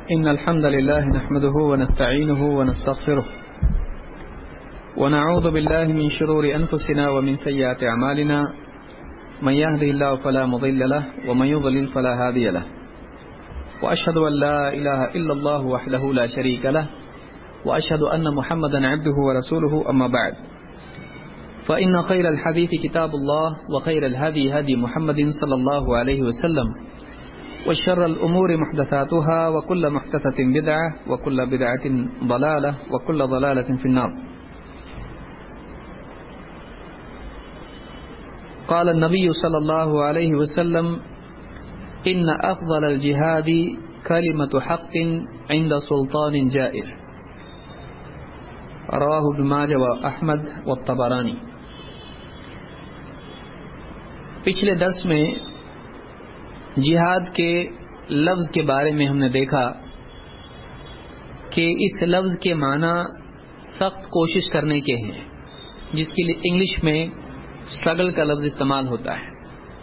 إن الحمد لله نحمده ونستعينه ونستغفره ونعوذ بالله من شرور أنفسنا ومن سيئات أعمالنا من يهده الله فلا مضل له ومن يضلل فلا هادي له وأشهد أن لا إله إلا الله وحده لا شريك له وأشهد أن محمدا عبده ورسوله أما بعد فإن خير الحديث كتاب الله وخير الهدي هدي محمد صلى الله عليه وسلم وشر الأمور محدثاتها وكل محدثة بدعة وكل بدعة ضلالة وكل ضلالة في النار. قال النبي صلى الله عليه وسلم إن أفضل الجهاد كلمة حق عند سلطان جائر. رواه ابن ماجہ و احمد و الطبرانی. پچھلے درس میں جہاد کے لفظ کے بارے میں ہم نے دیکھا کہ اس لفظ کے معنی سخت کوشش کرنے کے ہیں، جس کے لیے انگلش میں اسٹرگل کا لفظ استعمال ہوتا ہے.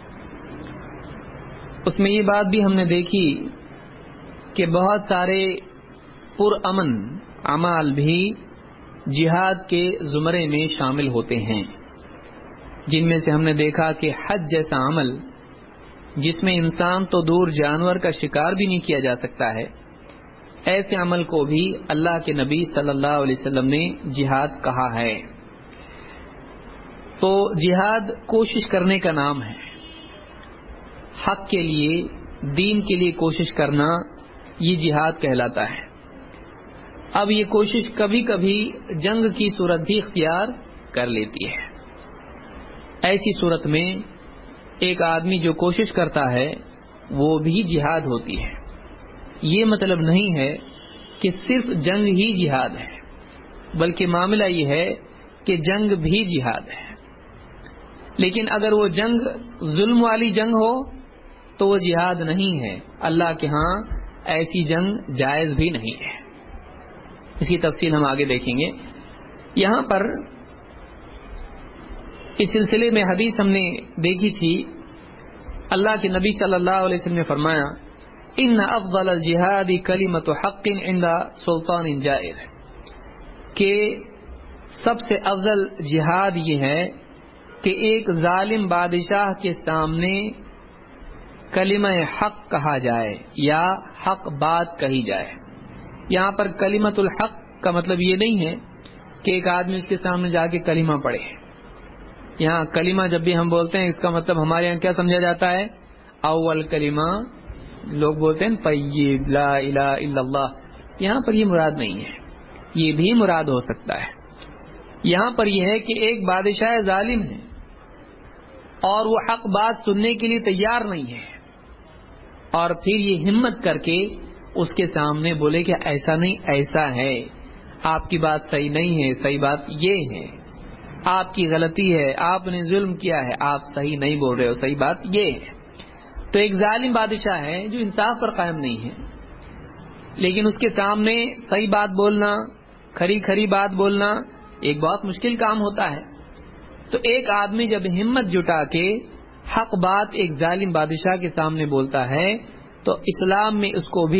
اس میں یہ بات بھی ہم نے دیکھی کہ بہت سارے پرامن اعمال بھی جہاد کے زمرے میں شامل ہوتے ہیں، جن میں سے ہم نے دیکھا کہ حج جیسا عمل جس میں انسان تو دور جانور کا شکار بھی نہیں کیا جا سکتا ہے، ایسے عمل کو بھی اللہ کے نبی صلی اللہ علیہ وسلم نے جہاد کہا ہے. تو جہاد کوشش کرنے کا نام ہے. حق کے لیے، دین کے لیے کوشش کرنا، یہ جہاد کہلاتا ہے. اب یہ کوشش کبھی کبھی جنگ کی صورت بھی اختیار کر لیتی ہے. ایسی صورت میں ایک آدمی جو کوشش کرتا ہے وہ بھی جہاد ہوتی ہے. یہ مطلب نہیں ہے کہ صرف جنگ ہی جہاد ہے، بلکہ معاملہ یہ ہے کہ جنگ بھی جہاد ہے. لیکن اگر وہ جنگ ظلم والی جنگ ہو تو وہ جہاد نہیں ہے. اللہ کے ہاں ایسی جنگ جائز بھی نہیں ہے. اس کی تفصیل ہم آگے دیکھیں گے. یہاں پر اس سلسلے میں حدیث ہم نے دیکھی تھی. اللہ کے نبی صلی اللہ علیہ وسلم نے فرمایا ان افضل الجہاد کلمۃ حق عند سلطان جائر، کہ سب سے افضل جہاد یہ ہے کہ ایک ظالم بادشاہ کے سامنے کلمہ حق کہا جائے یا حق بات کہی جائے. یہاں پر کلمۃ الحق کا مطلب یہ نہیں ہے کہ ایک آدمی اس کے سامنے جا کے کلمہ پڑھے. یہاں کلمہ جب بھی ہم بولتے ہیں اس کا مطلب ہمارے یہاں کیا سمجھا جاتا ہے؟ اول کلمہ لوگ بولتے ہیں طیب لا الہ الا اللہ. یہاں پر یہ مراد نہیں ہے. یہ بھی مراد ہو سکتا ہے. یہاں پر یہ ہے کہ ایک بادشاہ ظالم ہے اور وہ حق بات سننے کے لیے تیار نہیں ہے، اور پھر یہ ہمت کر کے اس کے سامنے بولے کہ ایسا نہیں ایسا ہے، آپ کی بات صحیح نہیں ہے، صحیح بات یہ ہے، آپ کی غلطی ہے، آپ نے ظلم کیا ہے، آپ صحیح نہیں بول رہے ہو، صحیح بات یہ ہے. تو ایک ظالم بادشاہ ہے جو انصاف پر قائم نہیں ہے، لیکن اس کے سامنے صحیح بات بولنا، کھری کھری بات بولنا ایک بہت مشکل کام ہوتا ہے. تو ایک آدمی جب ہمت جٹا کے حق بات ایک ظالم بادشاہ کے سامنے بولتا ہے تو اسلام میں اس کو بھی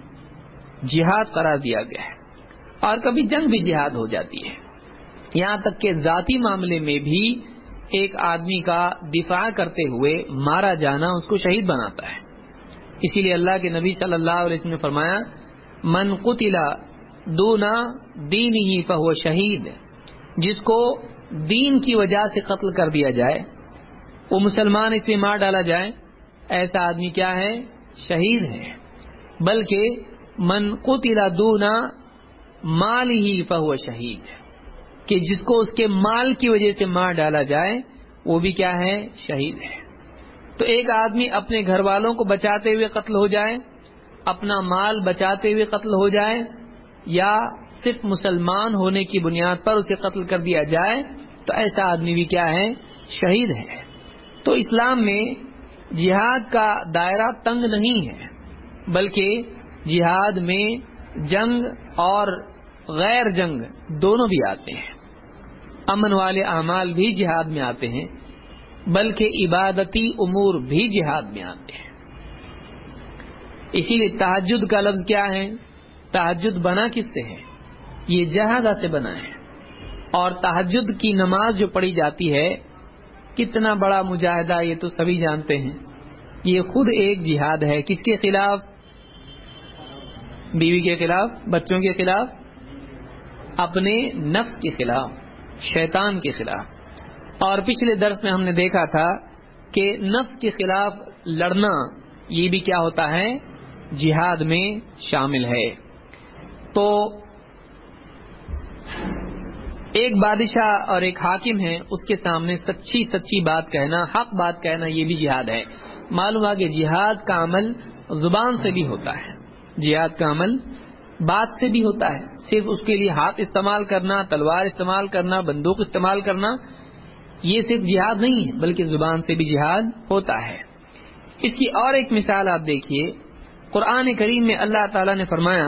جہاد قرار دیا گیا ہے. اور کبھی جنگ بھی جہاد ہو جاتی ہے. یہاں تک کہ ذاتی معاملے میں بھی ایک آدمی کا دفاع کرتے ہوئے مارا جانا اس کو شہید بناتا ہے. اسی لیے اللہ کے نبی صلی اللہ علیہ وسلم نے فرمایا من قتل دون دینہ فہو شہید، جس کو دین کی وجہ سے قتل کر دیا جائے، وہ مسلمان اس لیے مار ڈالا جائے، ایسا آدمی کیا ہے؟ شہید ہے. بلکہ من قتل دون مالہ فہو شہید، کہ جس کو اس کے مال کی وجہ سے مار ڈالا جائے وہ بھی کیا ہے؟ شہید ہے. تو ایک آدمی اپنے گھر والوں کو بچاتے ہوئے قتل ہو جائے، اپنا مال بچاتے ہوئے قتل ہو جائے، یا صرف مسلمان ہونے کی بنیاد پر اسے قتل کر دیا جائے تو ایسا آدمی بھی کیا ہے؟ شہید ہے. تو اسلام میں جہاد کا دائرہ تنگ نہیں ہے، بلکہ جہاد میں جنگ اور غیر جنگ دونوں بھی آتے ہیں. امن والے اعمال بھی جہاد میں آتے ہیں، بلکہ عبادتی امور بھی جہاد میں آتے ہیں. اسی لیے تہجد کا لفظ کیا ہے؟ تہجد بنا کس سے ہے؟ یہ جہادہ سے بنا ہے. اور تہجد کی نماز جو پڑھی جاتی ہے کتنا بڑا مجاہدہ، یہ تو سبھی جانتے ہیں. یہ خود ایک جہاد ہے. کس کے خلاف؟ بیوی کے خلاف، بچوں کے خلاف، اپنے نفس کے خلاف، شیطان کے خلاف. اور پچھلے درس میں ہم نے دیکھا تھا کہ نفس کے خلاف لڑنا یہ بھی کیا ہوتا ہے؟ جہاد میں شامل ہے. تو ایک بادشاہ اور ایک حاکم ہے، اس کے سامنے سچی بات کہنا، حق بات کہنا، یہ بھی جہاد ہے. معلوم ہے کہ جہاد کا عمل زبان سے بھی ہوتا ہے، جہاد کا عمل بات سے بھی ہوتا ہے. صرف اس کے لیے ہاتھ استعمال کرنا، تلوار استعمال کرنا، بندوق استعمال کرنا، یہ صرف جہاد نہیں ہے بلکہ زبان سے بھی جہاد ہوتا ہے. اس کی اور ایک مثال آپ دیکھیے، قرآن کریم میں اللہ تعالیٰ نے فرمایا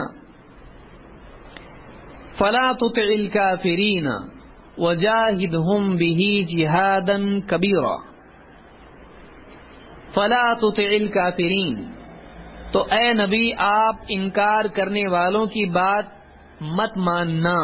فَلَا تُطِعِ الْكَافِرِينَ وَجَاهِدْهُمْ بِهِ جِهَادًا كَبِيرًا. فَلَا تُطِعِ الْكَافِرِينَ، تو اے نبی آپ انکار کرنے والوں کی بات مت ماننا.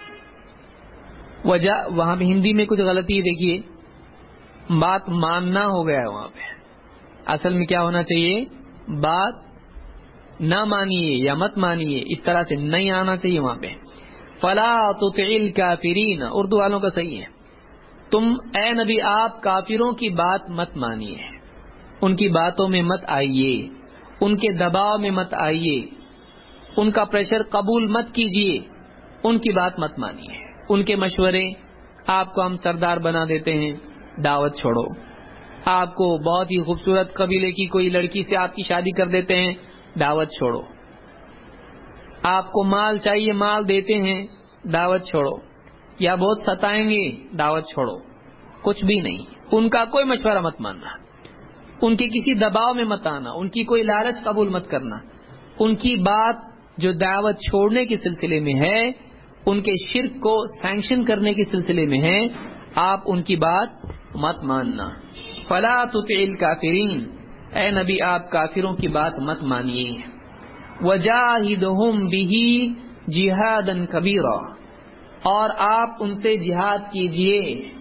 وہاں پہ ہندی میں کچھ غلطی ہے، دیکھیے بات ماننا ہو گیا ہے وہاں پہ. اصل میں کیا ہونا چاہیے؟ بات نہ مانیے یا مت مانیے، اس طرح سے نہیں آنا چاہیے وہاں پہ. فلا تطع الکافرین، اردو والوں کا صحیح ہے، تم اے نبی آپ کافروں کی بات مت مانیے، ان کی باتوں میں مت آئیے، ان کے دباؤ میں مت آئیے، ان کا پریشر قبول مت کیجیے، ان کی بات مت مانیے. ان کے مشورے، آپ کو ہم سردار بنا دیتے ہیں، دعوت چھوڑو. آپ کو بہت ہی خوبصورت قبیلے کی کوئی لڑکی سے آپ کی شادی کر دیتے ہیں، دعوت چھوڑو. آپ کو مال چاہیے، مال دیتے ہیں، دعوت چھوڑو. یا بہت ستائیں گے، دعوت چھوڑو. کچھ بھی نہیں، ان کا کوئی مشورہ مت ماننا، ان کے کسی دباؤ میں مت آنا، ان کی کوئی لالچ قبول مت کرنا. ان کی بات جو دعوت چھوڑنے کے سلسلے میں ہے، ان کے شرک کو سینکشن کرنے کے سلسلے میں ہے، آپ ان کی بات مت ماننا. فلا تطع الکافرین، اے نبی آپ کافروں کی بات مت مانیے. وجاہدہم بہ جہادا کبیرا، اور آپ ان سے جہاد کیجئے.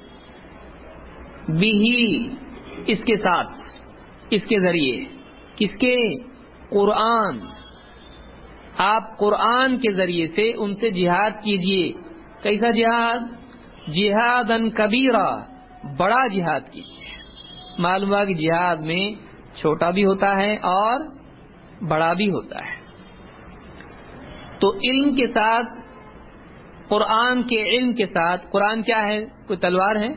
بہ، اس کے ساتھ، اس کے ذریعے، کس کے؟ قرآن. آپ قرآن کے ذریعے سے ان سے جہاد کیجئے. کیسا جہاد؟ جہادا کبیرا، بڑا جہاد کیجئے. معلوم ہے کہ جہاد میں چھوٹا بھی ہوتا ہے اور بڑا بھی ہوتا ہے. تو علم کے ساتھ، قرآن کے علم کے ساتھ، قرآن کیا ہے؟ کوئی تلوار ہے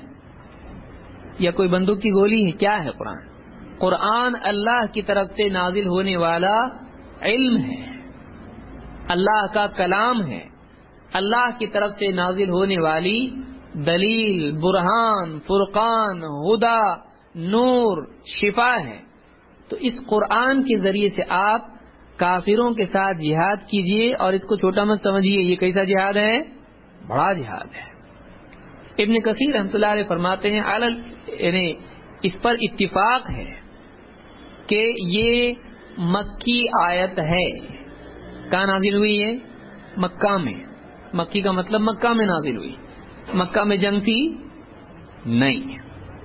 یا کوئی بندوق کی گولی ہے؟ کیا ہے قرآن؟ قرآن اللہ کی طرف سے نازل ہونے والا علم ہے، اللہ کا کلام ہے، اللہ کی طرف سے نازل ہونے والی دلیل، برہان، فرقان، ہدا، نور، شفا ہے. تو اس قرآن کے ذریعے سے آپ کافروں کے ساتھ جہاد کیجئے، اور اس کو چھوٹا مت سمجھیے. یہ کیسا جہاد ہے؟ بڑا جہاد ہے. ابن کثیر رحمۃ اللہ علیہ فرماتے ہیں یعنی اس پر اتفاق ہے کہ یہ مکی آیت ہے. کہاں نازل ہوئی ہے؟ مکہ میں. مکی کا مطلب مکہ میں نازل ہوئی. مکہ میں جنگ تھی نہیں.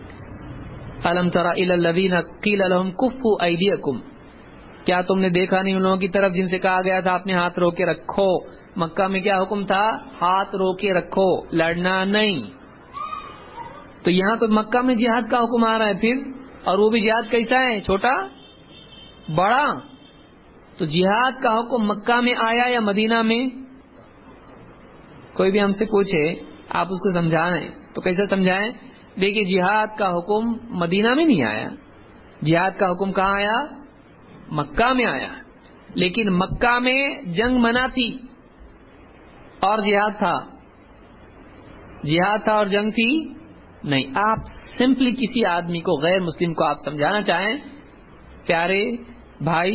الم تر الی الذین قیل لهم کفوا ایدیکم، کیا تم نے دیکھا نہیں ان لوگوں کی طرف جن سے کہا گیا تھا اپنے ہاتھ روکے رکھو. مکہ میں کیا حکم تھا؟ ہاتھ روکے رکھو، لڑنا نہیں. تو یہاں تو مکہ میں جہاد کا حکم آ رہا ہے پھر، اور وہ بھی جہاد کیسا ہے؟ چھوٹا، بڑا. تو جہاد کا حکم مکہ میں آیا یا مدینہ میں؟ کوئی بھی ہم سے پوچھے، آپ اس کو سمجھائیں تو کیسے سمجھائیں؟ دیکھیے جہاد کا حکم مدینہ میں نہیں آیا، جہاد کا حکم کہاں آیا؟ مکہ میں آیا. لیکن مکہ میں جنگ منع تھی اور جہاد تھا، جہاد تھا اور جنگ تھی نہیں. آپ سمپلی کسی آدمی کو، غیر مسلم کو آپ سمجھانا چاہیں، پیارے بھائی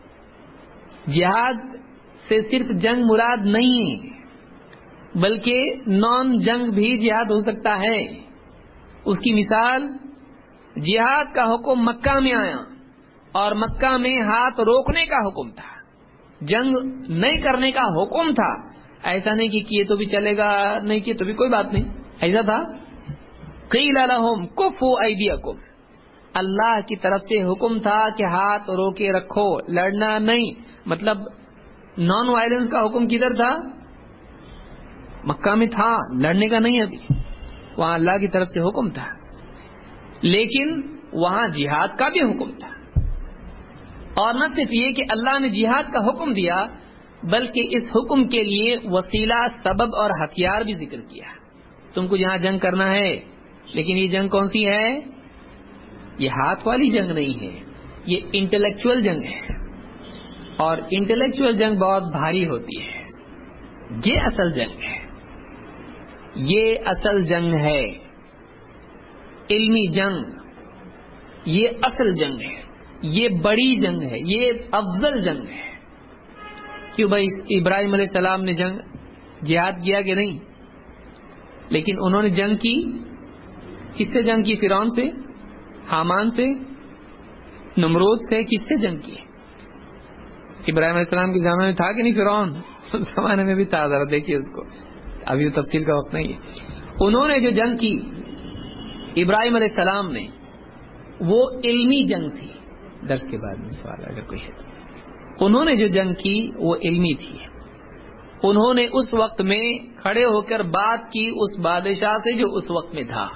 جہاد سے صرف جنگ مراد نہیں ہے، بلکہ نان جنگ بھی جہاد ہو سکتا ہے. اس کی مثال، جہاد کا حکم مکہ میں آیا اور مکہ میں ہاتھ روکنے کا حکم تھا، جنگ نہیں کرنے کا حکم تھا. ایسا نہیں کہ کیے تو بھی چلے گا، نہیں کیے تو بھی کوئی بات نہیں، ایسا تھا. قیل لہم کفوا ایدیکم، اللہ کی طرف سے حکم تھا کہ ہاتھ روکے رکھو، لڑنا نہیں. مطلب نان وائلنس کا حکم کدھر تھا؟ مکہ میں تھا، لڑنے کا نہیں. ابھی وہاں اللہ کی طرف سے حکم تھا، لیکن وہاں جہاد کا بھی حکم تھا. اور نہ صرف یہ کہ اللہ نے جہاد کا حکم دیا، بلکہ اس حکم کے لیے وسیلہ، سبب اور ہتھیار بھی ذکر کیا. تم کو جہاں جنگ کرنا ہے، لیکن یہ جنگ کون سی ہے؟ یہ ہاتھ والی جنگ نہیں ہے، یہ انٹلیکچوئل جنگ ہے. اور انٹلیکچوئل جنگ بہت بھاری ہوتی ہے. یہ اصل جنگ ہے، یہ اصل جنگ ہے، علمی جنگ. یہ اصل جنگ ہے، یہ بڑی جنگ ہے، یہ افضل جنگ ہے. کیوں بھائی؟ ابراہیم علیہ السلام نے جہاد کیا کہ نہیں؟ لیکن انہوں نے جنگ کی، کس سے جنگ کی؟ فرعون سے، حامان سے، نمرود سے. کس سے جنگ کی؟ ابراہیم علیہ السلام کے زمانے میں تھا کہ نہیں فرعون؟ اس زمانے میں بھی تھا. ذرا دیکھیے اس کو، ابھی وہ تفصیل کا وقت نہیں ہے. انہوں نے جو جنگ کی ابراہیم علیہ السلام نے، وہ علمی جنگ تھی. درس کے بعد میں سوال اگر کوئی ہے. انہوں نے جو جنگ کی وہ علمی تھی. انہوں نے اس وقت میں کھڑے ہو کر بات کی اس بادشاہ سے جو اس وقت میں تھا.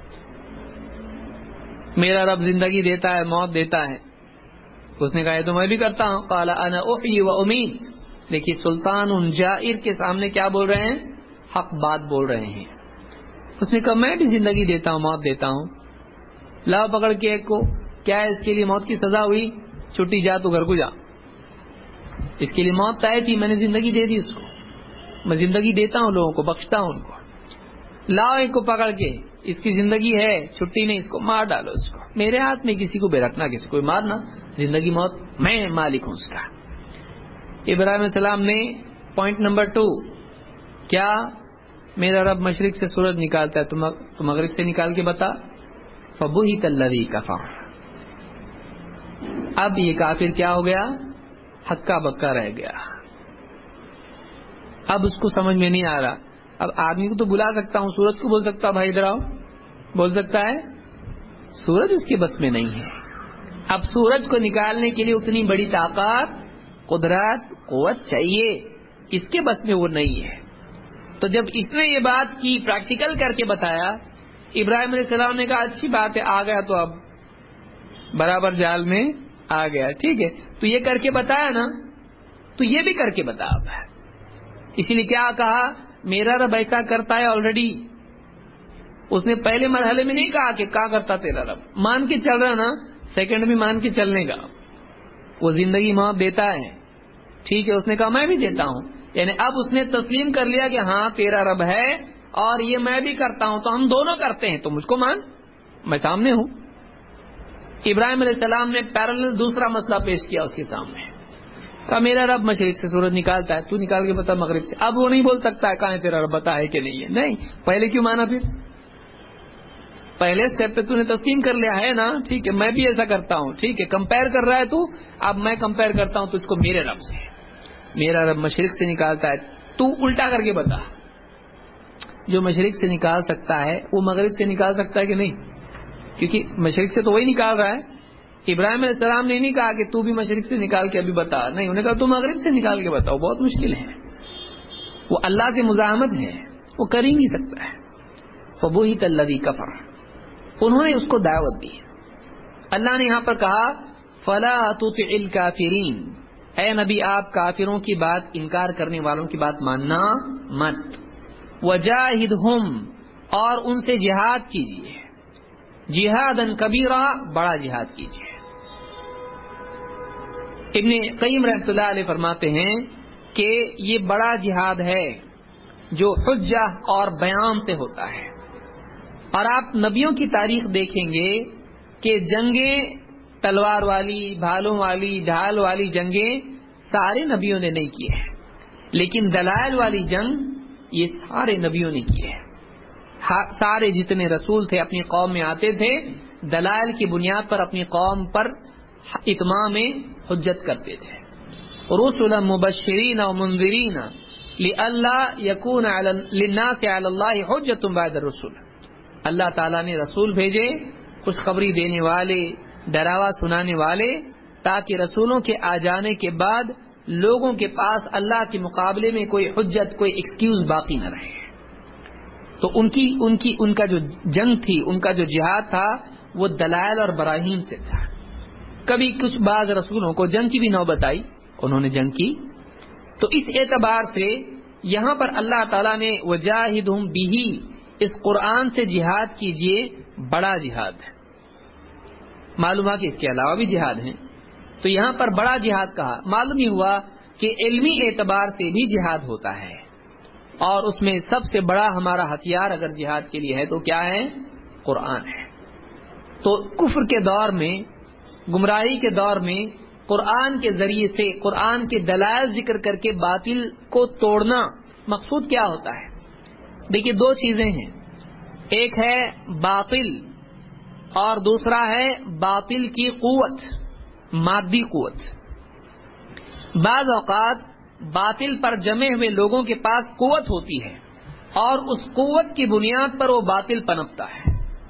میرا رب زندگی دیتا ہے، موت دیتا ہے. اس نے کہا یہ تو میں بھی کرتا ہوں. قال انا احیی و امیت. دیکھیے سلطان جائر کے سامنے کیا بول رہے ہیں؟ حق بات بول رہے ہیں. اس نے کہا میں بھی زندگی دیتا ہوں، موت دیتا ہوں. لاؤ پکڑ کے ایک کو. کیا ہے اس کے لیے موت کی سزا ہوئی؟ چھٹی، جا تو گھر کو جا. اس کے لیے موت طے تھی، میں نے زندگی دے دی اس کو. میں زندگی دیتا ہوں لوگوں کو، بخشتا ہوں ان کو. لاؤ ایک کو پکڑ کے، اس کی زندگی ہے، چھٹی نہیں، اس کو مار ڈالو. اس کو میرے ہاتھ میں، کسی کو بے رکھنا، کسی کو مارنا، زندگی موت میں مالک ہوں اس کا. ابراہیم علیہ السلام نے پوائنٹ نمبر 2 کیا؟ میرا رب مشرق سے سورج نکالتا ہے، تو مغرب سے نکال کے بتا. فبہت الذی کفر. اب یہ کافر کیا ہو گیا؟ ہکا بکا رہ گیا. اب اس کو سمجھ میں نہیں آ رہا. اب آدمی کو تو بلا سکتا ہوں، سورج کو بول سکتا بھائی ادھر آؤ، بول سکتا ہے. سورج اس کے بس میں نہیں ہے. اب سورج کو نکالنے کے لیے اتنی بڑی طاقت، قدرت، قوت چاہیے، اس کے بس میں وہ نہیں ہے. تو جب اس نے یہ بات کی، پریکٹیکل کر کے بتایا، ابراہیم علیہ السلام نے کہا اچھی بات ہے، آ گیا تو اب برابر جال میں آ گیا. ٹھیک ہے، تو یہ کر کے بتایا نا، تو یہ بھی کر کے بتا. اسی لیے کیا کہا؟ میرا رب ایسا کرتا ہے آلریڈی. اس نے پہلے مرحلے میں نہیں کہا کہ کیا کرتا تیرا رب، مان کے چل رہا نا، سیکنڈ بھی مان کے چلنے کا. وہ زندگی موت دیتا ہے، ٹھیک ہے. اس نے کہا میں بھی دیتا ہوں. یعنی اب اس نے تسلیم کر لیا کہ ہاں تیرا رب ہے اور یہ میں بھی کرتا ہوں، تو ہم دونوں کرتے ہیں، تو مجھ کو مان، میں سامنے ہوں. ابراہیم علیہ السلام نے پیرالل دوسرا مسئلہ پیش کیا اس کے سامنے. کہا میرا رب مشرق سے سورج نکالتا ہے، تو نکال کے بتا مغرب سے. اب وہ نہیں بول سکتا ہے کہاں ہے تیرا رب، بتا ہے کہ نہیں ہے. نہیں، پہلے کیوں مانا؟ پھر پہلے سٹیپ پہ تو نے تسلیم کر لیا ہے نا. ٹھیک ہے، میں بھی ایسا کرتا ہوں. ٹھیک ہے، کمپیئر کر رہا ہے تو اب میں کمپیئر کرتا ہوں تجھ کو میرے رب سے. میرا رب مشرق سے نکالتا ہے، تو الٹا کر کے بتا. جو مشرق سے نکال سکتا ہے وہ مغرب سے نکال سکتا ہے کہ نہیں؟ کیونکہ مشرق سے تو وہی نکال رہا ہے. ابراہیم علیہ السلام نے نہیں کہا کہ تو بھی مشرق سے نکال کے ابھی بتا. نہیں، انہوں نے کہا تو مغرب سے نکال کے بتاؤ. بہت مشکل ہے، وہ اللہ سے مزاحمت ہے، وہ کر ہی نہیں سکتا ہے. فبہت الذی کفر. انہوں نے اس کو دعوت دی. اللہ نے یہاں پر کہا فلا تطع الکافرین. اے نبی آپ کافروں کی بات، انکار کرنے والوں کی بات ماننا مت. وجاہدہم، اور ان سے جہاد کیجیے. جہادن کبیرہ، بڑا جہاد کیجیے. ابن قیم رحمۃ اللہ علیہ فرماتے ہیں کہ یہ بڑا جہاد ہے جو حجہ اور بیان سے ہوتا ہے. اور آپ نبیوں کی تاریخ دیکھیں گے کہ جنگیں تلوار والی، بھالوں والی، ڈھال والی جنگیں سارے نبیوں نے نہیں کی ہے، لیکن دلائل والی جنگ یہ سارے نبیوں نے کی ہے. سارے جتنے رسول تھے اپنی قوم میں آتے تھے، دلائل کی بنیاد پر اپنی قوم پر اتمام حجت کرتے تھے. رسلا مبشرین و منذرین لئلا یکون للناس علی اللہ حجۃ بعد الرسل. اللہ تعالیٰ نے رسول بھیجے خوشخبری دینے والے، ڈراوا سنانے والے، تاکہ رسولوں کے آ جانے کے بعد لوگوں کے پاس اللہ کے مقابلے میں کوئی حجت، کوئی ایکسکیوز باقی نہ رہے. تو ان کا جو جنگ تھی، ان کا جو جہاد تھا، وہ دلائل اور براہین سے تھا. کبھی کچھ بعض رسولوں کو جنگ کی بھی نوبت آئی، انہوں نے جنگ کی. تو اس اعتبار سے یہاں پر اللہ تعالیٰ نے وجاہدہم بہ، اس قرآن سے جہاد کیجئے، بڑا جہاد ہے. معلوم ہوا کہ اس کے علاوہ بھی جہاد ہیں، تو یہاں پر بڑا جہاد کہا. معلوم ہی ہوا کہ علمی اعتبار سے بھی جہاد ہوتا ہے، اور اس میں سب سے بڑا ہمارا ہتھیار اگر جہاد کے لیے ہے تو کیا ہے؟ قرآن ہے. تو کفر کے دور میں، گمراہی کے دور میں، قرآن کے ذریعے سے قرآن کے دلائل ذکر کر کے باطل کو توڑنا مقصود کیا ہوتا ہے؟ دیکھیے دو چیزیں ہیں، ایک ہے باطل اور دوسرا ہے باطل کی قوت، مادی قوت. بعض اوقات باطل پر جمے ہوئے لوگوں کے پاس قوت ہوتی ہے اور اس قوت کی بنیاد پر وہ باطل پنپتا ہے.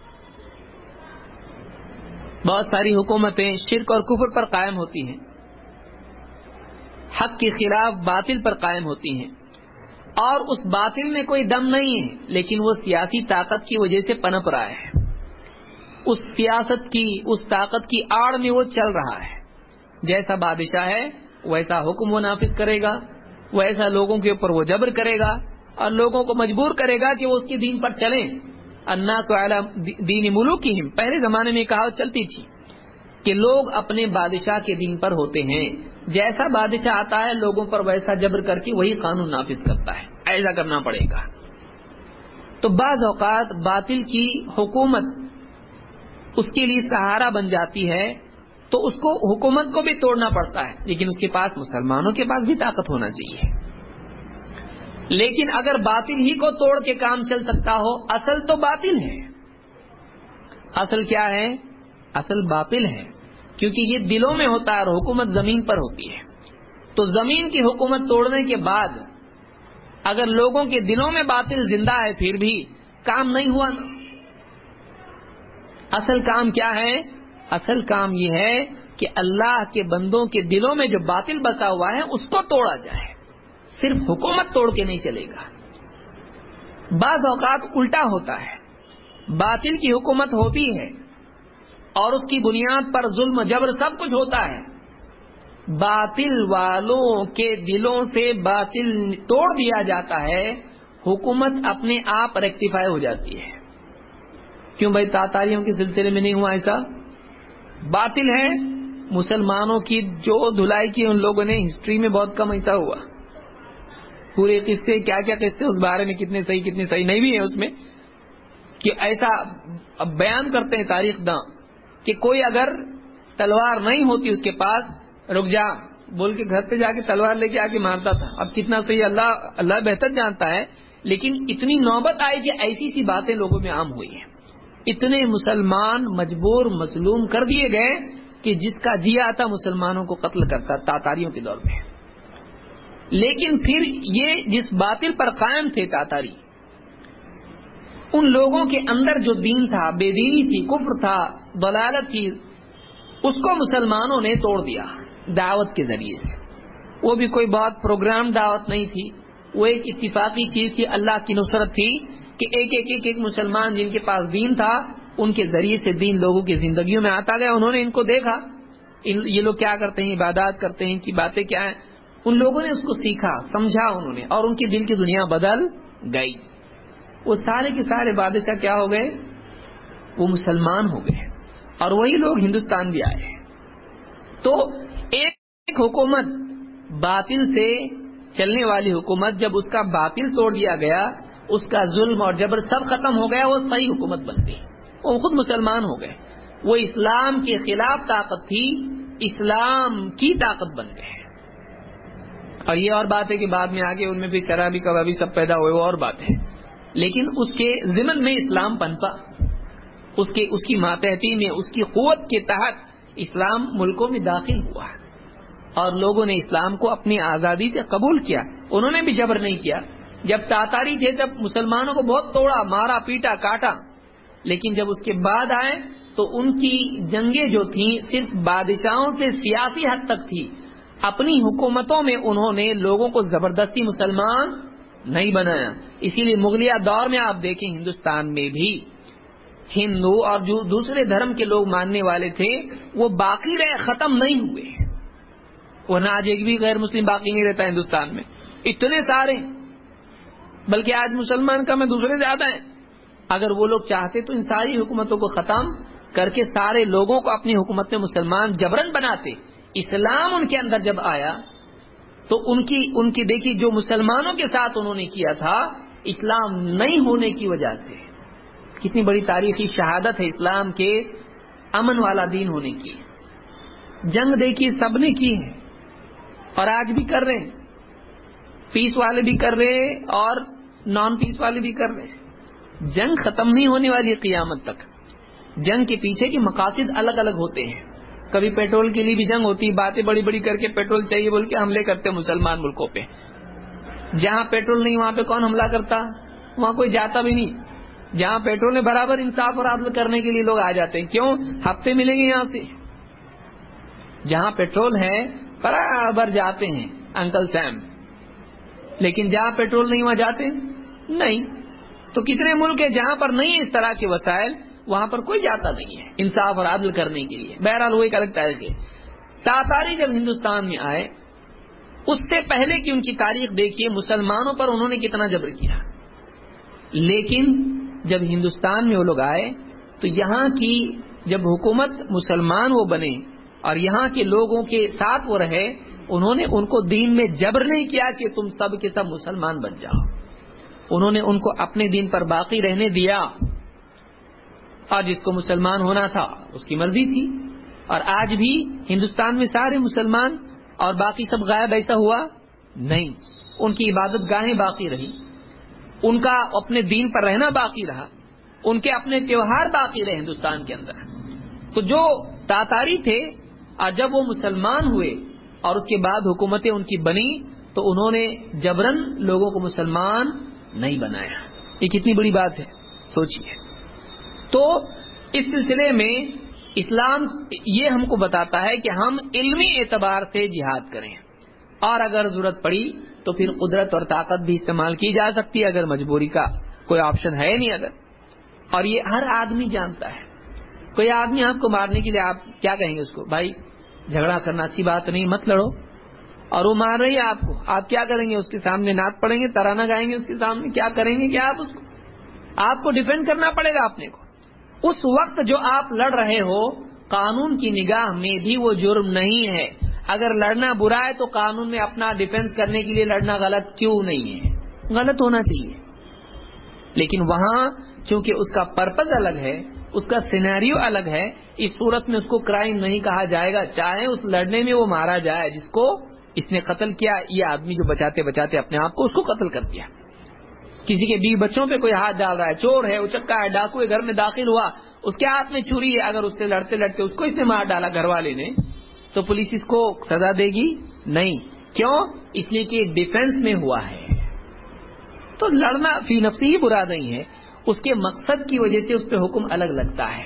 بہت ساری حکومتیں شرک اور کفر پر قائم ہوتی ہیں، حق کے خلاف باطل پر قائم ہوتی ہیں، اور اس باطل میں کوئی دم نہیں ہے، لیکن وہ سیاسی طاقت کی وجہ سے پنپ رہا ہے. اس سیاست کی، اس طاقت کی آڑ میں وہ چل رہا ہے. جیسا بادشاہ ہے ویسا حکم وہ نافذ کرے گا، ویسا لوگوں کے اوپر وہ جبر کرے گا اور لوگوں کو مجبور کرے گا کہ وہ اس کے دین پر چلیں. الناس علی دین ملوکہم، پہلے زمانے میں کہاوت چلتی تھی کہ لوگ اپنے بادشاہ کے دین پر ہوتے ہیں. جیسا بادشاہ آتا ہے لوگوں پر ویسا جبر کر کے وہی قانون نافذ کرتا ہے، ایسا کرنا پڑے گا. تو بعض اوقات باطل کی حکومت اس کے لیے سہارا بن جاتی ہے، تو اس کو حکومت کو بھی توڑنا پڑتا ہے، لیکن اس کے پاس، مسلمانوں کے پاس بھی طاقت ہونا چاہیے. لیکن اگر باطل ہی کو توڑ کے کام چل سکتا ہو، اصل تو باطل ہے. اصل کیا ہے؟ اصل باطل ہے، کیونکہ یہ دلوں میں ہوتا ہے اور حکومت زمین پر ہوتی ہے. تو زمین کی حکومت توڑنے کے بعد اگر لوگوں کے دلوں میں باطل زندہ ہے پھر بھی کام نہیں ہوا نا. اصل کام کیا ہے؟ اصل کام یہ ہے کہ اللہ کے بندوں کے دلوں میں جو باطل بسا ہوا ہے اس کو توڑا جائے. صرف حکومت توڑ کے نہیں چلے گا. بعض اوقات الٹا ہوتا ہے، باطل کی حکومت ہوتی ہے اور اس کی بنیاد پر ظلم و جبر سب کچھ ہوتا ہے. باطل والوں کے دلوں سے باطل توڑ دیا جاتا ہے، حکومت اپنے آپ ریکٹیفائی ہو جاتی ہے. کیوں بھائی تاتاریوں کے سلسلے میں نہیں ہوا ایسا؟ باطل ہے، مسلمانوں کی جو دھلائی کی ان لوگوں نے، ہسٹری میں بہت کم ایسا ہوا. پورے قصے، کیا کیا قصے اس بارے میں، کتنے صحیح کتنے صحیح نہیں بھی ہیں اس میں، کہ ایسا بیان کرتے ہیں تاریخ داں کہ کوئی اگر تلوار نہیں ہوتی اس کے پاس، رک جا بول کے گھر پہ جا کے تلوار لے کے آ کے مارتا تھا. اب کتنا صحیح اللہ بہتر جانتا ہے، لیکن اتنی نوبت آئی کہ ایسی سی باتیں لوگوں میں عام ہوئی ہیں. اتنے مسلمان مجبور مظلوم کر دیے گئے کہ جس کا جی آتا مسلمانوں کو قتل کرتا تاتاریوں کے دور میں. لیکن پھر یہ جس باطل پر قائم تھے تاتاری، ان لوگوں کے اندر جو دین تھا، بے دینی تھی، کفر تھا، ضلالت تھی، اس کو مسلمانوں نے توڑ دیا دعوت کے ذریعے سے. وہ بھی کوئی بہت پروگرام دعوت نہیں تھی، وہ ایک اتفاقی چیز تھی، اللہ کی نصرت تھی کہ ایک مسلمان جن کے پاس دین تھا، ان کے ذریعے سے دین لوگوں کی زندگیوں میں آتا گیا. انہوں نے ان کو دیکھا، یہ لوگ کیا کرتے ہیں، عبادات کرتے ہیں، ان کی باتیں کیا ہیں. ان لوگوں نے اس کو سیکھا، سمجھا انہوں نے، اور ان کے دل کی دنیا بدل گئی. وہ سارے کے سارے بادشاہ کیا ہو گئے؟ وہ مسلمان ہو گئے، اور وہی لوگ ہندوستان بھی آئے. تو ایک حکومت، باطل سے چلنے والی حکومت، جب اس کا باطل توڑ دیا گیا، اس کا ظلم اور جبر سب ختم ہو گیا، وہ صحیح حکومت بن گئی. وہ خود مسلمان ہو گئے. وہ اسلام کے خلاف طاقت تھی، اسلام کی طاقت بن گئے. اور یہ اور بات ہے کہ بعد میں آگے ان میں بھی شرابی کبابی سب پیدا ہوئے، وہ اور بات ہے. لیکن اس کے ضمن میں اسلام پنپا، اس کی ماتحتی میں، اس کی قوت کے تحت اسلام ملکوں میں داخل ہوا اور لوگوں نے اسلام کو اپنی آزادی سے قبول کیا. انہوں نے بھی جبر نہیں کیا. جب تاتاری تھے تب مسلمانوں کو بہت توڑا, مارا, پیٹا, کاٹا, لیکن جب اس کے بعد آئے تو ان کی جنگیں جو تھیں صرف بادشاہوں سے سیاسی حد تک تھی. اپنی حکومتوں میں انہوں نے لوگوں کو زبردستی مسلمان نہیں بنایا. اسی لیے مغلیہ دور میں آپ دیکھیں ہندوستان میں بھی ہندو اور جو دوسرے دھرم کے لوگ ماننے والے تھے وہ باقی رہے, ختم نہیں ہوئے. ورنہ آج ایک بھی غیر مسلم باقی نہیں رہتا ہندوستان میں, اتنے سارے, بلکہ آج مسلمان کم ہے, دوسرے زیادہ ہیں. اگر وہ لوگ چاہتے تو ان ساری حکومتوں کو ختم کر کے سارے لوگوں کو اپنی حکومت میں مسلمان جبرن بناتے. اسلام ان کے اندر جب آیا تو ان کی دیکھی جو مسلمانوں کے ساتھ انہوں نے کیا تھا اسلام نہیں ہونے کی وجہ سے. کتنی بڑی تاریخی شہادت ہے اسلام کے امن والا دین ہونے کی. جنگ دیکھی سب نے کی ہے اور آج بھی کر رہے ہیں, پیس والے بھی کر رہے ہیں اور نان پیس والے بھی کر رہے ہیں. جنگ ختم نہیں ہونے والی قیامت تک. جنگ کے پیچھے کے مقاصد الگ الگ ہوتے ہیں. کبھی پیٹرول کے لیے بھی جنگ ہوتی ہے, باتیں بڑی بڑی کر کے پیٹرول چاہیے بول کے حملے کرتے ہیں مسلمان ملکوں پہ. جہاں پیٹرول نہیں وہاں پہ کون حملہ کرتا, وہاں کوئی جاتا بھی نہیں. جہاں پیٹرول ہے برابر انصاف اور عدل کرنے کے لیے لوگ آ جاتے ہیں. کیوں؟ ہفتے ملیں گے یہاں سے. جہاں پیٹرول ہے برابر جاتے ہیں انکل سیم, لیکن جہاں پیٹرول نہیں وہاں جاتے نہیں. تو کتنے ملک ہیں جہاں پر نہیں ہے اس طرح کے وسائل, وہاں پر کوئی جاتا نہیں ہے انصاف اور عدل کرنے کے لیے. بہرحال وہ ایک الگ تاریخ ہے. تاتاری جب ہندوستان میں آئے اس سے پہلے کی ان کی تاریخ دیکھیے, مسلمانوں پر انہوں نے کتنا جبر کیا. لیکن جب ہندوستان میں وہ لوگ آئے تو یہاں کی جب حکومت مسلمان وہ بنے اور یہاں کے لوگوں کے ساتھ وہ رہے, انہوں نے ان کو دین میں جبر نہیں کیا کہ تم سب کے سب مسلمان بن جاؤ. انہوں نے ان کو اپنے دین پر باقی رہنے دیا اور جس کو مسلمان ہونا تھا اس کی مرضی تھی. اور آج بھی ہندوستان میں سارے مسلمان اور باقی سب غائب, ایسا ہوا نہیں. ان کی عبادت گاہیں باقی رہی, ان کا اپنے دین پر رہنا باقی رہا, ان کے اپنے تیوہار باقی رہے ہندوستان کے اندر. تو جو تاتاری تھے اور جب وہ مسلمان ہوئے اور اس کے بعد حکومتیں ان کی بنی تو انہوں نے جبرن لوگوں کو مسلمان نہیں بنایا. یہ کتنی بڑی بات ہے سوچیے. تو اس سلسلے میں اسلام یہ ہم کو بتاتا ہے کہ ہم علمی اعتبار سے جہاد کریں, اور اگر ضرورت پڑی تو پھر قدرت اور طاقت بھی استعمال کی جا سکتی ہے اگر مجبوری کا کوئی آپشن ہے نہیں اگر. اور یہ ہر آدمی جانتا ہے. کوئی آدمی آپ کو مارنے کے لیے آپ کیا کہیں گے اس کو, بھائی جھگڑا کرنا اچھی بات نہیں, مت لڑو. اور وہ مار رہی ہے آپ کو, آپ کیا کریں گے؟ اس کے سامنے نعت پڑھیں گے, ترانہ گائیں گے اس کے سامنے, کیا کریں گے؟ کیا آپ اس کو, آپ کو ڈیفینڈ کرنا پڑے گا اپنے کو. اس وقت جو آپ لڑ رہے ہو قانون کی نگاہ میں بھی وہ جرم نہیں ہے. اگر لڑنا برا ہے تو قانون میں اپنا ڈیفینس کرنے کے لیے لڑنا غلط کیوں نہیں ہے؟ غلط ہونا چاہیے. لیکن وہاں چونکہ اس کا پرپز الگ ہے, اس کا سینیریو الگ ہے, اس صورت میں اس کو کرائم نہیں کہا جائے گا, چاہے اس لڑنے میں وہ مارا جائے جس کو اس نے قتل کیا. یہ آدمی جو بچاتے بچاتے اپنے آپ کو اس کو قتل کر دیا. کسی کے بیوی بچوں پہ کوئی ہاتھ ڈال رہا ہے, چور ہے, اچکا ہے, ڈاکو ہے, گھر میں داخل ہوا, اس کے ہاتھ میں چھری ہے, اگر اس سے لڑتے لڑتے اس کو اس نے مار ڈالا گھر والے نے, تو پولیس اس کو سزا دے گی نہیں. کیوں؟ اس لیے کہ ڈیفنس میں ہوا ہے. تو لڑنا فی نفسی ہی برا نہیں ہے, اس کے مقصد کی وجہ سے اس پہ حکم الگ لگتا ہے.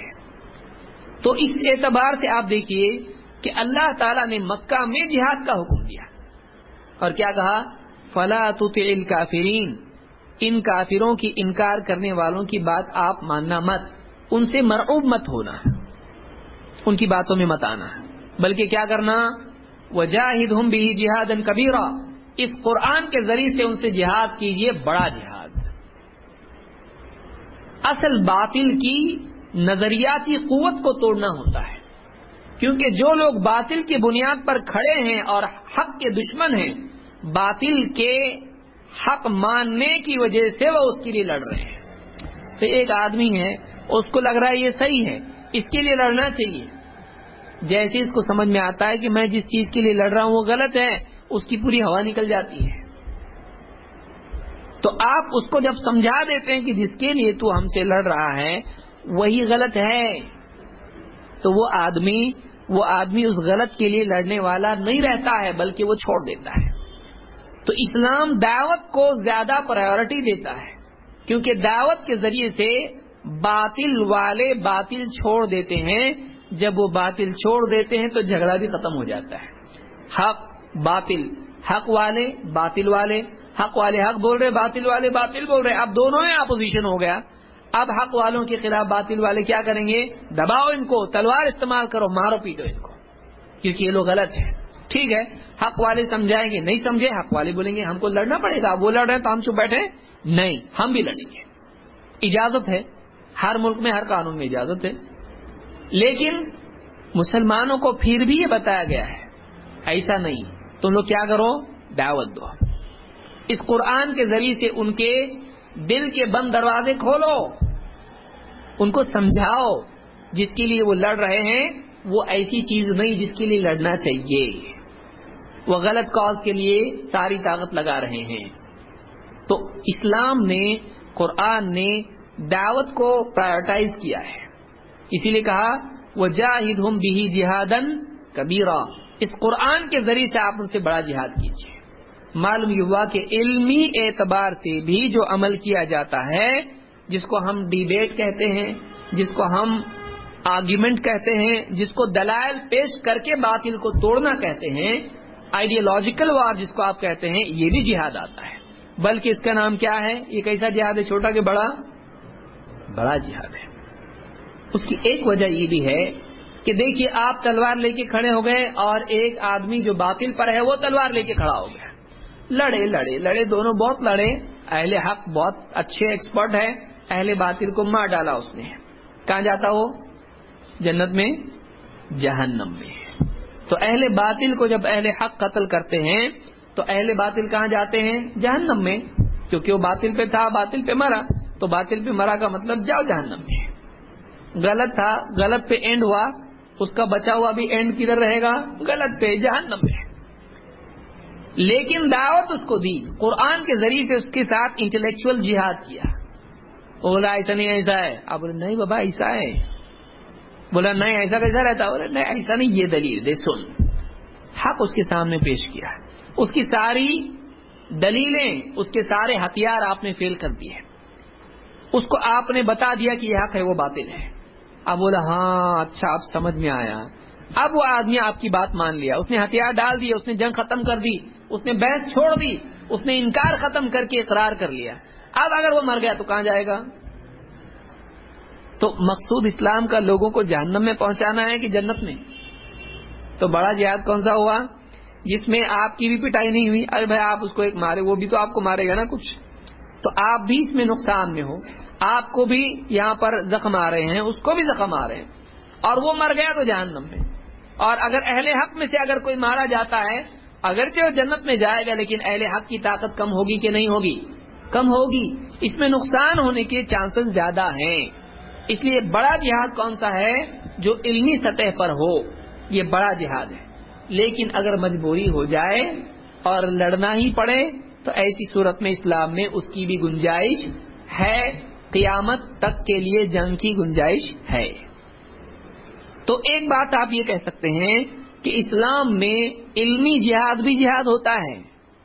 تو اس اعتبار سے آپ دیکھیے کہ اللہ تعالیٰ نے مکہ میں جہاد کا حکم دیا اور کیا کہا, فلا تطع الکافرین, ان کافروں کی انکار کرنے والوں کی بات آپ ماننا مت, ان سے مرعوب مت ہونا, ان کی باتوں میں مت آنا, بلکہ کیا کرنا, وجاہدہم بہ جہادا کبیرا, اس قرآن کے ذریعے سے ان سے جہاد کیجئے, بڑا جہاد. اصل باطل کی نظریاتی قوت کو توڑنا ہوتا ہے, کیونکہ جو لوگ باطل کی بنیاد پر کھڑے ہیں اور حق کے دشمن ہیں, باطل کے حق ماننے کی وجہ سے وہ اس کے لیے لڑ رہے ہیں. تو ایک آدمی ہے, اس کو لگ رہا ہے یہ صحیح ہے, اس کے لیے لڑنا چاہیے. جیسے اس کو سمجھ میں آتا ہے کہ میں جس چیز کے لیے لڑ رہا ہوں وہ غلط ہے, اس کی پوری ہوا نکل جاتی ہے. تو آپ اس کو جب سمجھا دیتے ہیں کہ جس کے لیے تو ہم سے لڑ رہا ہے وہی غلط ہے, تو وہ آدمی وہ آدمی اس غلط کے لیے لڑنے والا نہیں رہتا ہے بلکہ وہ چھوڑ دیتا ہے۔ تو اسلام دعوت کو زیادہ پرائیورٹی دیتا ہے، کیونکہ دعوت کے ذریعے سے باطل والے باطل چھوڑ دیتے ہیں، جب وہ باطل چھوڑ دیتے ہیں تو جھگڑا بھی ختم ہو جاتا ہے۔ حق باطل، حق والے باطل والے، حق والے حق بول رہے، باطل والے باطل بول رہے، اب دونوں میں اپوزیشن ہو گیا۔ اب حق والوں کے خلاف باطل والے کیا کریں گے؟ دباؤ ان کو، تلوار استعمال کرو، مارو پیٹو ان کو، کیونکہ یہ لوگ غلط ہیں۔ ٹھیک ہے، حق والے سمجھائیں گے، نہیں سمجھے حق والے بولیں گے ہم کو لڑنا پڑے گا، وہ لڑ رہے ہیں تو ہم چپ بیٹھے، نہیں ہم بھی لڑیں گے۔ اجازت ہے، ہر ملک میں ہر قانون میں اجازت ہے، لیکن مسلمانوں کو پھر بھی یہ بتایا گیا ہے ایسا نہیں، تم لوگ کیا کرو؟ دعوت دو، اس قرآن کے ذریعے سے ان کے دل کے بند دروازے کھولو، ان کو سمجھاؤ جس کے لیے وہ لڑ رہے ہیں وہ ایسی چیز نہیں جس کے لیے لڑنا چاہیے، وہ غلط کاز کے لیے ساری طاقت لگا رہے ہیں۔ تو اسلام نے، قرآن نے دعوت کو پرائیورٹائز کیا ہے، اسی لیے کہا وَجَاهِدْهُمْ بِهِ جِهَادًا كَبِيرًا، اس قرآن کے ذریعے سے آپ ان سے بڑا جہاد کیجیے۔ معلوم یہ ہوا کہ علمی اعتبار سے بھی جو عمل کیا جاتا ہے، جس کو ہم ڈیبیٹ کہتے ہیں، جس کو ہم آرگیومنٹ کہتے ہیں، جس کو دلائل پیش کر کے باطل کو توڑنا کہتے ہیں، آئیڈیالوجیکل وار جس کو آپ کہتے ہیں، یہ بھی جہاد آتا ہے۔ بلکہ اس کا نام کیا ہے؟ یہ کیسا جہاد ہے؟ چھوٹا کہ بڑا؟ بڑا جہاد ہے۔ اس کی ایک وجہ یہ بھی ہے کہ دیکھیے آپ تلوار لے کے کھڑے ہو گئے اور ایک آدمی جو باطل پر ہے وہ تلوار لے کے کھڑا ہو گیا، لڑے دونوں بہت لڑے، اہل حق بہت اچھے ایکسپرٹ ہے، اہل باطل کو مار ڈالا اس نے، کہاں جاتا وہ؟ جنت میں؟ جہنم میں۔ تو اہل باطل کو جب اہل حق قتل کرتے ہیں تو اہل باطل کہاں جاتے ہیں؟ جہنم میں، کیونکہ وہ باطل پہ تھا، باطل پہ مرا، تو باطل پہ مرا کا مطلب جاؤ جہنم میں۔ غلط تھا، غلط پہ اینڈ ہوا، اس کا بچا ہوا بھی اینڈ کدھر رہے گا؟ غلط پہ، جہنم میں۔ لیکن دعوت اس کو دی، قرآن کے ذریعے سے اس کے ساتھ انٹلیکچوئل جہاد کیا۔ بولا ایسا نہیں ایسا ہے، آپ بولے نہیں بابا ایسا ہے، بولا نہیں ایسا کیسا رہتا، بولے نہیں ایسا نہیں، یہ دلیل دے سن، حق اس کے سامنے پیش کیا، اس کی ساری دلیلیں، اس کے سارے ہتھیار آپ نے فیل کر دیے، اس کو آپ نے بتا دیا کہ یہ حق ہے وہ باطل ہے۔ اب بولا ہاں اچھا اب سمجھ میں آیا، اب وہ آدمی آپ کی بات مان لیا، اس نے ہتھیار ڈال دیے، اس نے جنگ ختم کر دی، اس نے بحث چھوڑ دی، اس نے انکار ختم کر کے اقرار کر لیا۔ اب اگر وہ مر گیا تو کہاں جائے گا؟ تو مقصود اسلام کا لوگوں کو جہنم میں پہنچانا ہے کہ جنت میں؟ تو بڑا جہاد کون سا ہوا جس میں آپ کی بھی پٹائی نہیں ہوئی؟ ارے بھائی آپ اس کو ایک مارے، وہ بھی تو آپ کو مارے گا نا کچھ، تو آپ بھی اس میں نقصان میں ہو، آپ کو بھی یہاں پر زخم آ رہے ہیں، اس کو بھی زخم آ رہے ہیں، اور وہ مر گیا تو جہنم میں۔ اور اگر اہل حق میں سے اگر کوئی مارا جاتا ہے، اگرچہ وہ جنت میں جائے گا لیکن اہل حق کی طاقت کم ہوگی کہ نہیں ہوگی؟ کم ہوگی، اس میں نقصان ہونے کے چانسز زیادہ ہیں۔ اس لیے بڑا جہاد کون سا ہے؟ جو علمی سطح پر ہو، یہ بڑا جہاد ہے۔ لیکن اگر مجبوری ہو جائے اور لڑنا ہی پڑے تو ایسی صورت میں اسلام میں اس کی بھی گنجائش ہے، قیامت تک کے لیے جنگ کی گنجائش ہے۔ تو ایک بات آپ یہ کہہ سکتے ہیں کہ اسلام میں علمی جہاد بھی جہاد ہوتا ہے،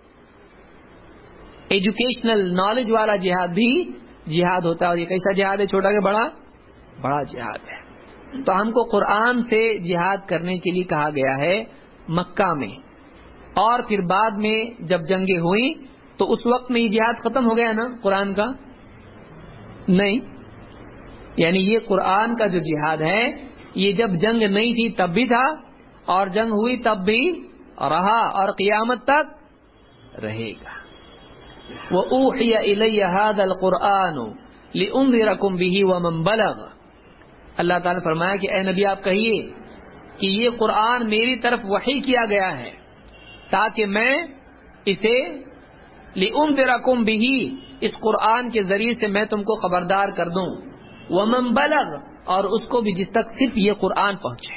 ایجوکیشنل نالج والا جہاد بھی جہاد ہوتا ہے، اور یہ کیسا جہاد ہے؟ چھوٹا کہ بڑا؟ بڑا جہاد ہے۔ تو ہم کو قرآن سے جہاد کرنے کے لیے کہا گیا ہے مکہ میں، اور پھر بعد میں جب جنگیں ہوئیں تو اس وقت میں یہ جہاد ختم ہو گیا نا قرآن کا؟ نہیں، یعنی یہ قرآن کا جو جہاد ہے یہ جب جنگ نہیں تھی تب بھی تھا، اور جنگ ہوئی تب بھی رہا، اور قیامت تک رہے گا۔ وَأُوحِيَ إِلَيَّ هَذَا الْقُرْآنُ لِأُنذِرَكُمْ بِهِ وَمَنْ بَلَغَ، اللہ تعالیٰ نے فرمایا کہ اے نبی آپ کہیے کہ یہ قرآن میری طرف وحی کیا گیا ہے تاکہ میں اسے لِأُنذِرَكُمْ بِهِ، اس قرآن کے ذریعے سے میں تم کو خبردار کر دوں، وَمَنْ بَلَغَ، اور اس کو بھی جس تک صرف یہ قرآن پہنچے۔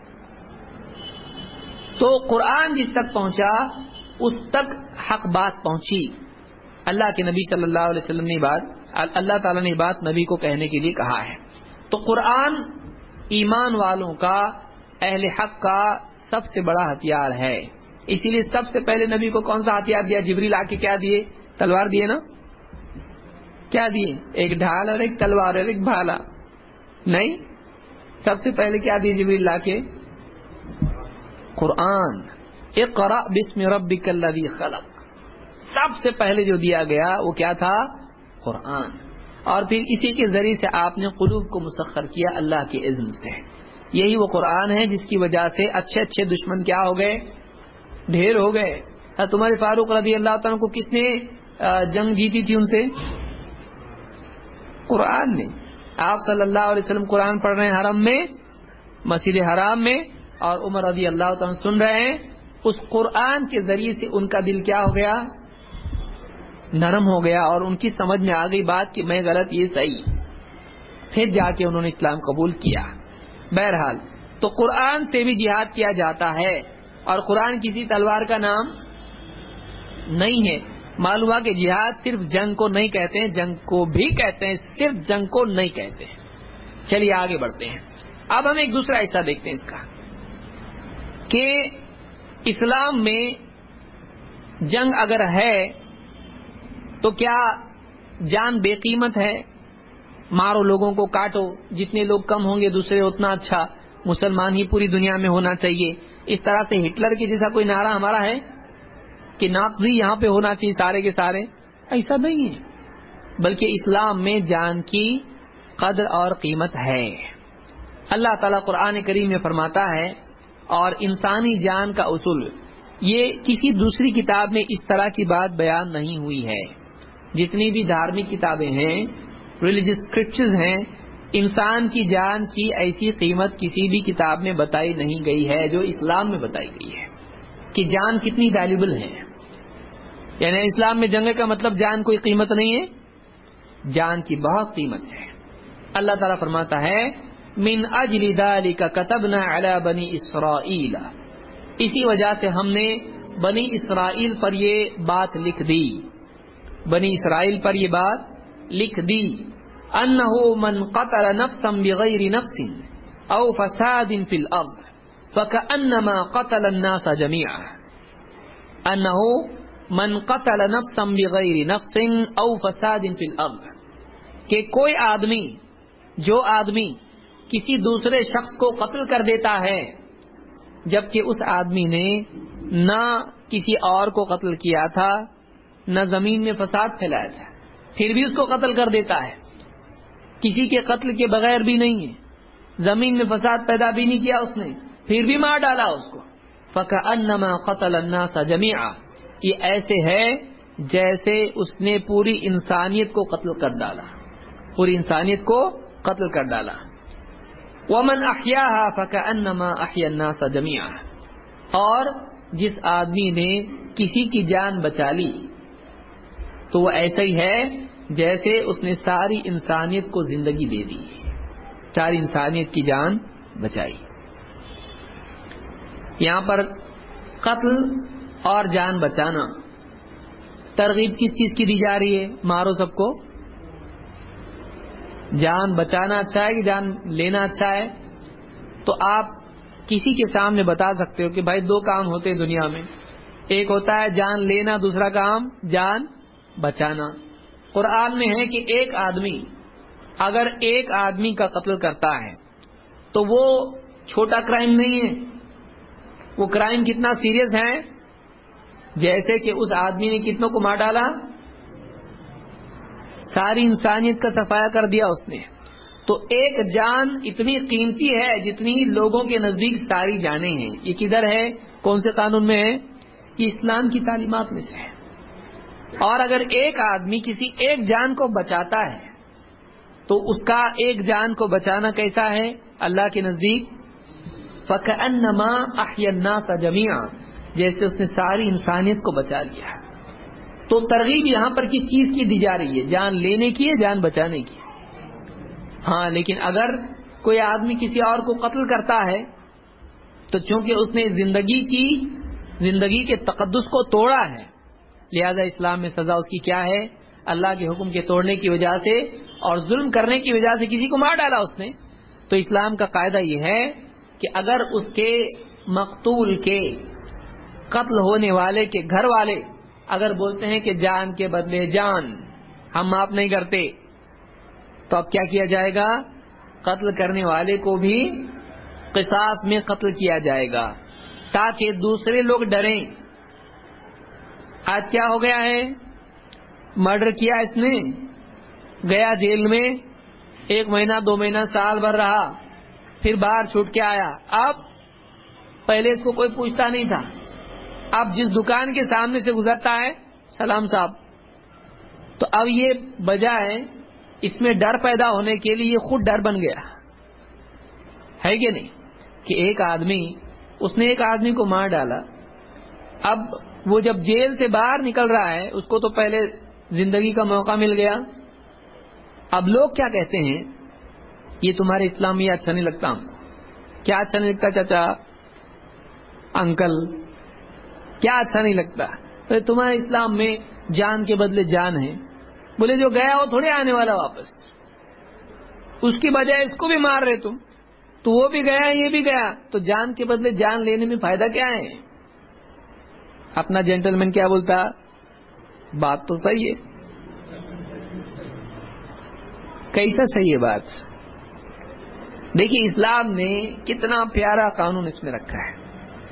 تو قرآن جس تک پہنچا اس تک حق بات پہنچی، اللہ کے نبی صلی اللہ علیہ وسلم نے بات، اللہ تعالیٰ نے بات نبی کو کہنے کے لیے کہا ہے۔ تو قرآن ایمان والوں کا اہل حق کا سب سے بڑا ہتھیار ہے. اسی لیے سب سے پہلے نبی کو کون سا ہتھیار دیا؟ جبریل آ کے کیا دیے؟ تلوار دیے نا. کیا دیے؟ ایک ڈھال اور ایک تلوار اور ایک بھالا. نہیں، سب سے پہلے کیا دیے جبریل لا کے؟ قرآن. اقرأ بسم ربک الذی خلق. سب سے پہلے جو دیا گیا وہ کیا تھا؟ قرآن. اور پھر اسی کے ذریعے سے آپ نے قلوب کو مسخر کیا اللہ کے اذن سے. یہی وہ قرآن ہے جس کی وجہ سے اچھے اچھے دشمن کیا ہو گئے؟ ڈھیر ہو گئے. تمہارے فاروق رضی اللہ تعالیٰ کو کس نے جنگ جیتی تھی ان سے؟ قرآن نے. آپ صلی اللہ علیہ وسلم قرآن پڑھ رہے ہیں حرم میں، مسجد حرام میں، اور عمر رضی اللہ تعالیٰ سن رہے ہیں. اس قرآن کے ذریعے سے ان کا دل کیا ہو گیا؟ نرم ہو گیا، اور ان کی سمجھ میں آ گئی بات کہ میں غلط یہ صحیح. پھر جا کے انہوں نے اسلام قبول کیا. بہرحال تو قرآن سے بھی جہاد کیا جاتا ہے، اور قرآن کسی تلوار کا نام نہیں ہے. معلوم ہوا کہ جہاد صرف جنگ کو نہیں کہتے ہیں، جنگ کو بھی کہتے ہیں، صرف جنگ کو نہیں کہتے ہیں. چلیے آگے بڑھتے ہیں. اب ہم ایک دوسرا حصہ دیکھتے ہیں اس کا کہ اسلام میں جنگ اگر ہے تو کیا جان بے قیمت ہے؟ مارو، لوگوں کو کاٹو، جتنے لوگ کم ہوں گے دوسرے اتنا اچھا، مسلمان ہی پوری دنیا میں ہونا چاہیے. اس طرح سے ہٹلر کے جیسا کوئی نعرہ ہمارا ہے کہ نازی یہاں پہ ہونا چاہیے سارے کے سارے؟ ایسا نہیں ہے، بلکہ اسلام میں جان کی قدر اور قیمت ہے. اللہ تعالیٰ قرآن کریم میں فرماتا ہے، اور انسانی جان کا اصول، یہ کسی دوسری کتاب میں اس طرح کی بات بیان نہیں ہوئی ہے. جتنی بھی دھارمک کتابیں ہیں، ریلیجس اسکرپچرز ہیں، انسان کی جان کی ایسی قیمت کسی بھی کتاب میں بتائی نہیں گئی ہے جو اسلام میں بتائی گئی ہے کہ جان کتنی ویلیبل ہے. یعنی اسلام میں جنگ کا مطلب جان کوئی قیمت نہیں ہے، جان کی بہت قیمت ہے. اللہ تعالیٰ فرماتا ہے من اجل ذلک کتبنا علی بنی اسرائیل، اسی وجہ سے ہم نے بنی اسرائیل پر یہ بات لکھ دی، بنی اسرائیل پر یہ بات لکھ دی، انہ من قتل نفسا بغیر نفس او فساد فی الارض فکأنما قتل الناس جميعا. انہ من قتل نفسا بغیر نفس او فساد فی الارض، کہ کوئی آدمی، جو آدمی کسی دوسرے شخص کو قتل کر دیتا ہے جبکہ اس آدمی نے نہ کسی اور کو قتل کیا تھا نہ زمین میں فساد پھیلایا تھا، پھر بھی اس کو قتل کر دیتا ہے. کسی کے قتل کے بغیر بھی نہیں ہے، زمین میں فساد پیدا بھی نہیں کیا اس نے، پھر بھی مار ڈالا اس کو. فَكَأَنَّمَا قَتَلَ النَّاسَ جَمِيعًا، یہ ایسے ہے جیسے اس نے پوری انسانیت کو قتل کر ڈالا، پوری انسانیت کو قتل کر ڈالا. وَمَنْ أَحْيَاهَا فَكَأَنَّمَا أَحْيَا النَّاسَ جَمِيعًا، اور جس آدمی نے کسی کی جان بچا لی تو وہ ایسا ہی ہے جیسے اس نے ساری انسانیت کو زندگی دے دی، ساری انسانیت کی جان بچائی. یہاں پر قتل اور جان بچانا، ترغیب کس چیز کی دی جا رہی ہے؟ مارو سب کو. جان بچانا اچھا ہے کہ جان لینا اچھا ہے؟ تو آپ کسی کے سامنے بتا سکتے ہو کہ بھائی دو کام ہوتے ہیں دنیا میں، ایک ہوتا ہے جان لینا، دوسرا کام جان بچانا. قرآن میں ہے کہ ایک آدمی اگر ایک آدمی کا قتل کرتا ہے تو وہ چھوٹا کرائم نہیں ہے، وہ کرائم کتنا سیریس ہے، جیسے کہ اس آدمی نے کتنوں کو مار ڈالا، ساری انسانیت کا صفایا کر دیا اس نے. تو ایک جان اتنی قیمتی ہے جتنی لوگوں کے نزدیک ساری جانیں ہیں. یہ کدھر ہے؟ کون سے قانون میں ہے؟ یہ اسلام کی تعلیمات میں سے ہے. اور اگر ایک آدمی کسی ایک جان کو بچاتا ہے تو اس کا ایک جان کو بچانا کیسا ہے اللہ کے نزدیک؟ فَكَأَنَّمَا أَحْيَا النَّاسَ جَمِيعًا، جیسے اس نے ساری انسانیت کو بچا لیا. تو ترغیب یہاں پر کس چیز کی دی جا رہی ہے؟ جان لینے کی ہے، جان بچانے کی. ہاں، لیکن اگر کوئی آدمی کسی اور کو قتل کرتا ہے تو چونکہ اس نے زندگی کے تقدس کو توڑا ہے، لہذا اسلام میں سزا اس کی کیا ہے؟ اللہ کے حکم کے توڑنے کی وجہ سے اور ظلم کرنے کی وجہ سے کسی کو مار ڈالا اس نے، تو اسلام کا قاعدہ یہ ہے کہ اگر اس کے مقتول کے قتل ہونے والے کے گھر والے اگر بولتے ہیں کہ جان کے بدلے جان ہم معاف نہیں کرتے، تو اب کیا کیا جائے گا؟ قتل کرنے والے کو بھی قصاص میں قتل کیا جائے گا تاکہ دوسرے لوگ ڈریں۔ آج کیا ہو گیا ہے؟ مرڈر کیا اس نے، گیا جیل میں 1 مہینہ 2 مہینہ سال بھر رہا، پھر باہر چھوٹ کے آیا۔ اب پہلے اس کو کوئی پوچھتا نہیں تھا، اب جس دکان کے سامنے سے گزرتا ہے سلام صاحب، تو اب یہ بجائے اس میں ڈر پیدا ہونے کے لیے یہ خود ڈر بن گیا ہے کہ نہیں؟ کہ ایک آدمی اس نے ایک آدمی کو مار ڈالا، اب وہ جب جیل سے باہر نکل رہا ہے اس کو تو پہلے زندگی کا موقع مل گیا، اب لوگ کیا کہتے ہیں؟ یہ تمہارے اسلام میں اچھا نہیں لگتا ہم کو۔ کیا اچھا نہیں لگتا چچا انکل؟ کیا اچھا نہیں لگتا؟ تمہارے اسلام میں جان کے بدلے جان ہے۔ بولے جو گیا وہ تھوڑے آنے والا واپس، اس کی بجائے اس کو بھی مار رہے تم، تو وہ بھی گیا یہ بھی گیا، تو جان کے بدلے جان لینے میں فائدہ کیا ہے؟ اپنا جینٹلمین کیا بولتا؟ بات تو صحیح ہے۔ کیسا صحیح ہے بات؟ دیکھیے اسلام نے کتنا پیارا قانون اس میں رکھا ہے۔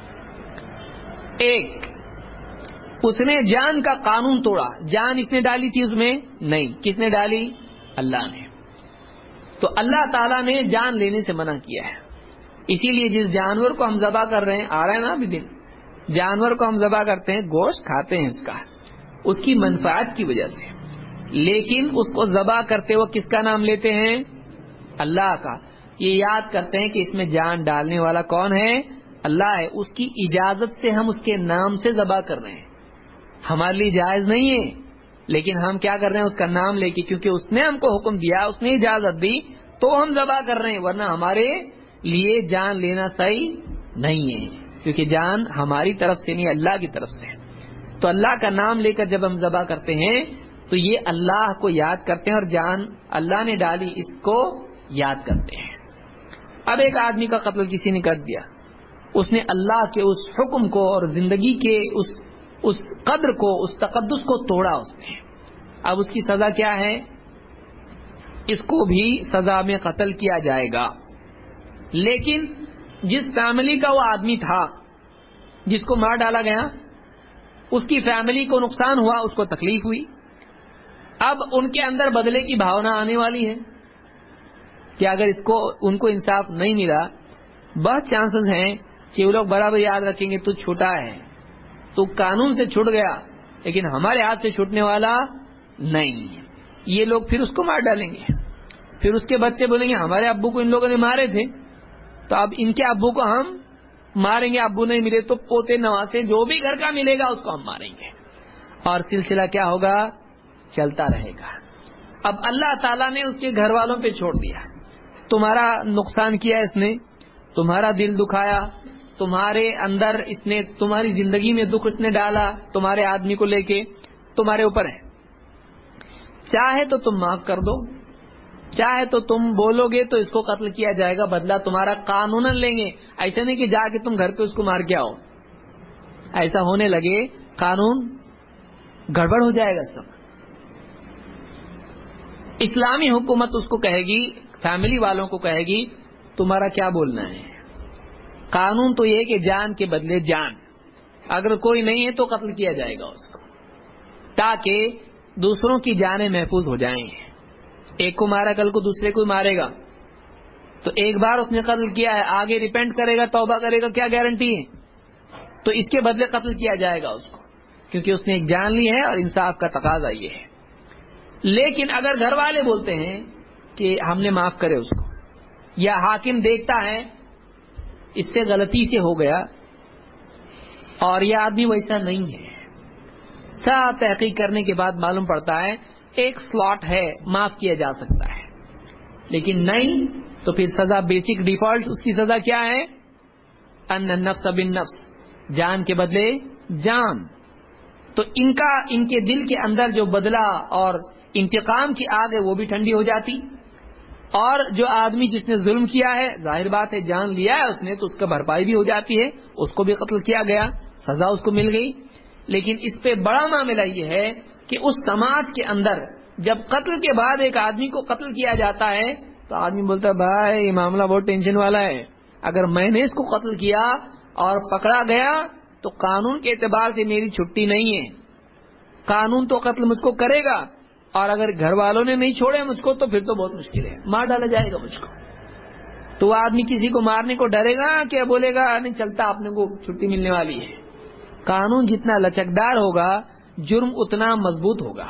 ایک، اس نے جان کا قانون توڑا، جان اس نے ڈالی تھی اس میں نہیں، کس نے ڈالی؟ اللہ نے۔ تو اللہ تعالیٰ نے جان لینے سے منع کیا ہے، اسی لیے جس جانور کو ہم ذبح کر رہے ہیں، آ رہا ہے نا ابھی دن، جانور کو ہم ذبح کرتے ہیں، گوشت کھاتے ہیں اس کا، اس کی منفعت کی وجہ سے، لیکن اس کو ذبح کرتے وقت کس کا نام لیتے ہیں؟ اللہ کا۔ یہ یاد کرتے ہیں کہ اس میں جان ڈالنے والا کون ہے؟ اللہ ہے، اس کی اجازت سے ہم اس کے نام سے ذبح کر رہے ہیں، ہمارے لیے جائز نہیں ہے، لیکن ہم کیا کر رہے ہیں؟ اس کا نام لے کے، کیونکہ اس نے ہم کو حکم دیا، اس نے اجازت دی تو ہم ذبح کر رہے ہیں، ورنہ ہمارے لیے جان لینا صحیح نہیں ہے، کیونکہ جان ہماری طرف سے نہیں، اللہ کی طرف سے۔ تو اللہ کا نام لے کر جب ہم ذبح کرتے ہیں تو یہ اللہ کو یاد کرتے ہیں، اور جان اللہ نے ڈالی اس کو یاد کرتے ہیں۔ اب ایک آدمی کا قتل کسی نے کر دیا، اس نے اللہ کے اس حکم کو اور زندگی کے اس قدر کو، اس تقدس کو توڑا اس نے، اب اس کی سزا کیا ہے؟ اس کو بھی سزا میں قتل کیا جائے گا، لیکن جس فیملی کا وہ آدمی تھا جس کو مار ڈالا گیا، اس کی فیملی کو نقصان ہوا، اس کو تکلیف ہوئی، اب ان کے اندر بدلے کی بھاونا آنے والی ہے کہ اگر ان کو انصاف نہیں ملا، بہت چانسز ہیں کہ وہ لوگ برابر یاد رکھیں گے تو چھوٹا ہے، تو قانون سے چھوٹ گیا لیکن ہمارے ہاتھ سے چھوٹنے والا نہیں، یہ لوگ پھر اس کو مار ڈالیں گے، پھر اس کے بچے بولیں گے ہمارے ابو کو ان لوگوں نے مارے تھے، تو اب ان کے ابو کو ہم ماریں گے، ابو نہیں ملے تو پوتے نواسے جو بھی گھر کا ملے گا اس کو ہم ماریں گے، اور سلسلہ کیا ہوگا؟ چلتا رہے گا۔ اب اللہ تعالیٰ نے اس کے گھر والوں پہ چھوڑ دیا، تمہارا نقصان کیا اس نے، تمہارا دل دکھایا، تمہارے اندر اس نے، تمہاری زندگی میں دکھ اس نے ڈالا، تمہارے آدمی کو لے کے تمہارے اوپر ہے، چاہے تو تم معاف کر دو، چاہے تو تم بولو گے تو اس کو قتل کیا جائے گا، بدلہ تمہارا قانوناً لیں گے، ایسا نہیں کہ جا کے تم گھر پہ اس کو مار کے آؤ، ایسا ہونے لگے قانون گڑبڑ ہو جائے گا سب۔ اسلامی حکومت اس کو کہے گی، فیملی والوں کو کہے گی تمہارا کیا بولنا ہے، قانون تو یہ کہ جان کے بدلے جان، اگر کوئی نہیں ہے تو قتل کیا جائے گا اس کو، تاکہ دوسروں کی جانیں محفوظ ہو جائیں۔ ایک کو مارا کل کو دوسرے کو مارے گا، تو ایک بار اس نے قتل کیا ہے، آگے ریپینٹ کرے گا، توبہ کرے گا، کیا گارنٹی ہے؟ تو اس کے بدلے قتل کیا جائے گا اس کو، کیونکہ اس نے ایک جان لی ہے اور انصاف کا تقاضا یہ ہے۔ لیکن اگر گھر والے بولتے ہیں کہ ہم نے معاف کرے اس کو، یا حاکم دیکھتا ہے اس سے غلطی سے ہو گیا اور یہ آدمی ویسا نہیں ہے، سب تحقیق کرنے کے بعد معلوم پڑتا ہے ایک سلاٹ ہے، معاف کیا جا سکتا ہے، لیکن نہیں تو پھر سزا بیسک ڈیفالٹ اس کی سزا کیا ہے؟ ان النفس بالنفس، جان کے بدلے جان۔ تو ان کے دل کے اندر جو بدلہ اور انتقام کی آگ ہے وہ بھی ٹھنڈی ہو جاتی، اور جو آدمی جس نے ظلم کیا ہے، ظاہر بات ہے جان لیا ہے اس نے تو اس کا بھرپائی بھی ہو جاتی ہے، اس کو بھی قتل کیا گیا، سزا اس کو مل گئی. لیکن اس پہ بڑا معاملہ یہ ہے کہ اس سماج کے اندر جب قتل کے بعد ایک آدمی کو قتل کیا جاتا ہے تو آدمی بولتا ہے بھائی یہ معاملہ بہت ٹینشن والا ہے، اگر میں نے اس کو قتل کیا اور پکڑا گیا تو قانون کے اعتبار سے میری چھٹی نہیں ہے، قانون تو قتل مجھ کو کرے گا، اور اگر گھر والوں نے نہیں چھوڑے مجھ کو تو پھر تو بہت مشکل ہے، مار ڈالا جائے گا مجھ کو. تو وہ آدمی کسی کو مارنے کو ڈرے گا کہ بولے گا نہیں چلتا اپنے کو چھٹی ملنے والی ہے. قانون جتنا لچکدار ہوگا جرم اتنا مضبوط ہوگا.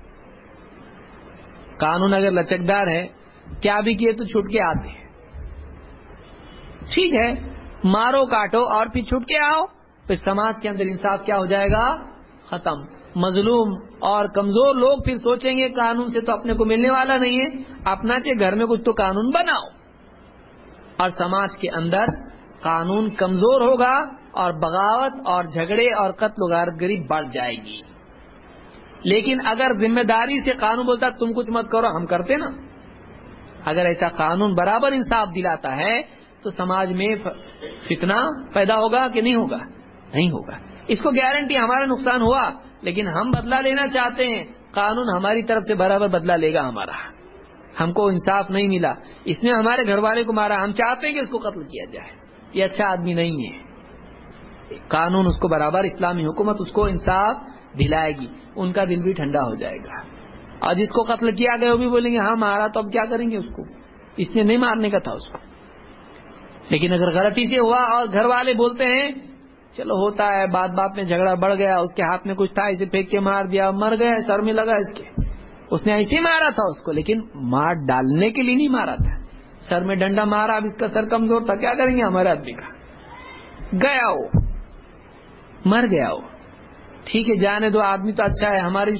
قانون اگر لچکدار ہے کیا بھی کیے تو چھوٹ کے آتے ہیں، ٹھیک ہے مارو کاٹو اور پھر چھوٹ کے آؤ، پھر سماج کے اندر انصاف کیا ہو جائے گا؟ ختم. مظلوم اور کمزور لوگ پھر سوچیں گے قانون سے تو اپنے کو ملنے والا نہیں ہے، اپنا چاہے گھر میں کچھ تو قانون بناؤ. اور سماج کے اندر قانون کمزور ہوگا اور بغاوت اور جھگڑے اور قتل و غارت گری بڑھ جائے گی. لیکن اگر ذمہ داری سے قانون بولتا تم کچھ مت کرو، ہم کرتے نا، اگر ایسا قانون برابر انصاف دلاتا ہے تو سماج میں فتنہ پیدا ہوگا کہ نہیں ہوگا؟ نہیں ہوگا. اس کو گارنٹی ہمارا نقصان ہوا لیکن ہم بدلہ لینا چاہتے ہیں، قانون ہماری طرف سے برابر بدلہ لے گا ہمارا. ہم کو انصاف نہیں ملا، اس نے ہمارے گھر والے کو مارا، ہم چاہتے ہیں کہ اس کو قتل کیا جائے، یہ اچھا آدمی نہیں ہے. قانون اس کو برابر، اسلامی حکومت اس کو انصاف دلائے گی، ان کا دل بھی ٹھنڈا ہو جائے گا. اور جس کو قتل کیا گیا وہ بھی بولیں گے ہاں مارا تو اب کیا کریں گے، اس کو اس نے نہیں مارنے کا تھا اس کو. لیکن اگر غلطی سے ہوا اور گھر والے بولتے ہیں چلو ہوتا ہے، بات بات میں جھگڑا بڑھ گیا، اس کے ہاتھ میں کچھ تھا اسے پھینک کے مار دیا، مر گیا، سر میں لگا اس کے، اس نے ایسے ہی مارا تھا اس کو لیکن مار ڈالنے کے لیے نہیں مارا تھا، سر میں ڈنڈا مارا، اب اس کا سر کمزور تھا، کیا کریں گے ہمارے آدمی کا، گیا وہ مر گیا وہ. ٹھیک ہے جانے دو، آدمی تو اچھا ہے، ہمارے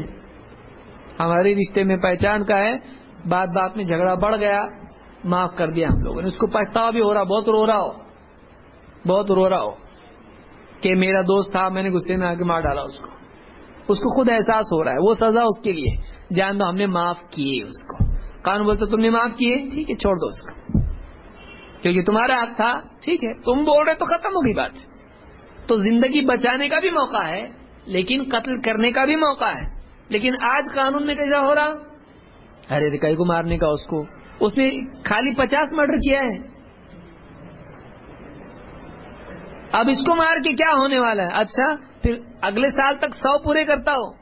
رشتے میں پہچان کا ہے، بات بات میں جھگڑا بڑھ گیا، معاف کر دیا ہم لوگوں نے، اس کو پچھتاوا بھی ہو رہا، بہت رو رہا ہو کہ میرا دوست تھا، میں نے غصے میں آ کے مار ڈالا اس کو خود احساس ہو رہا ہے، وہ سزا اس کے لیے، جان دو ہم نے معاف کیے اس کو. قانون بولتا تم نے معاف کیے، ٹھیک ہے چھوڑ دو اس کو کیونکہ تمہارا حق تھا، ٹھیک ہے تم بول رہے تو ختم ہوگی بات. تو زندگی بچانے کا بھی موقع ہے لیکن قتل کرنے کا بھی موقع ہے. لیکن آج قانون میں کیسا ہو رہا، ارے کئی کو مارنے کا، اس نے خالی 50 مرڈر کیا ہے، اب اس کو مار کے کیا ہونے والا ہے؟ اچھا پھر اگلے سال تک 100 پورے کرتا ہو.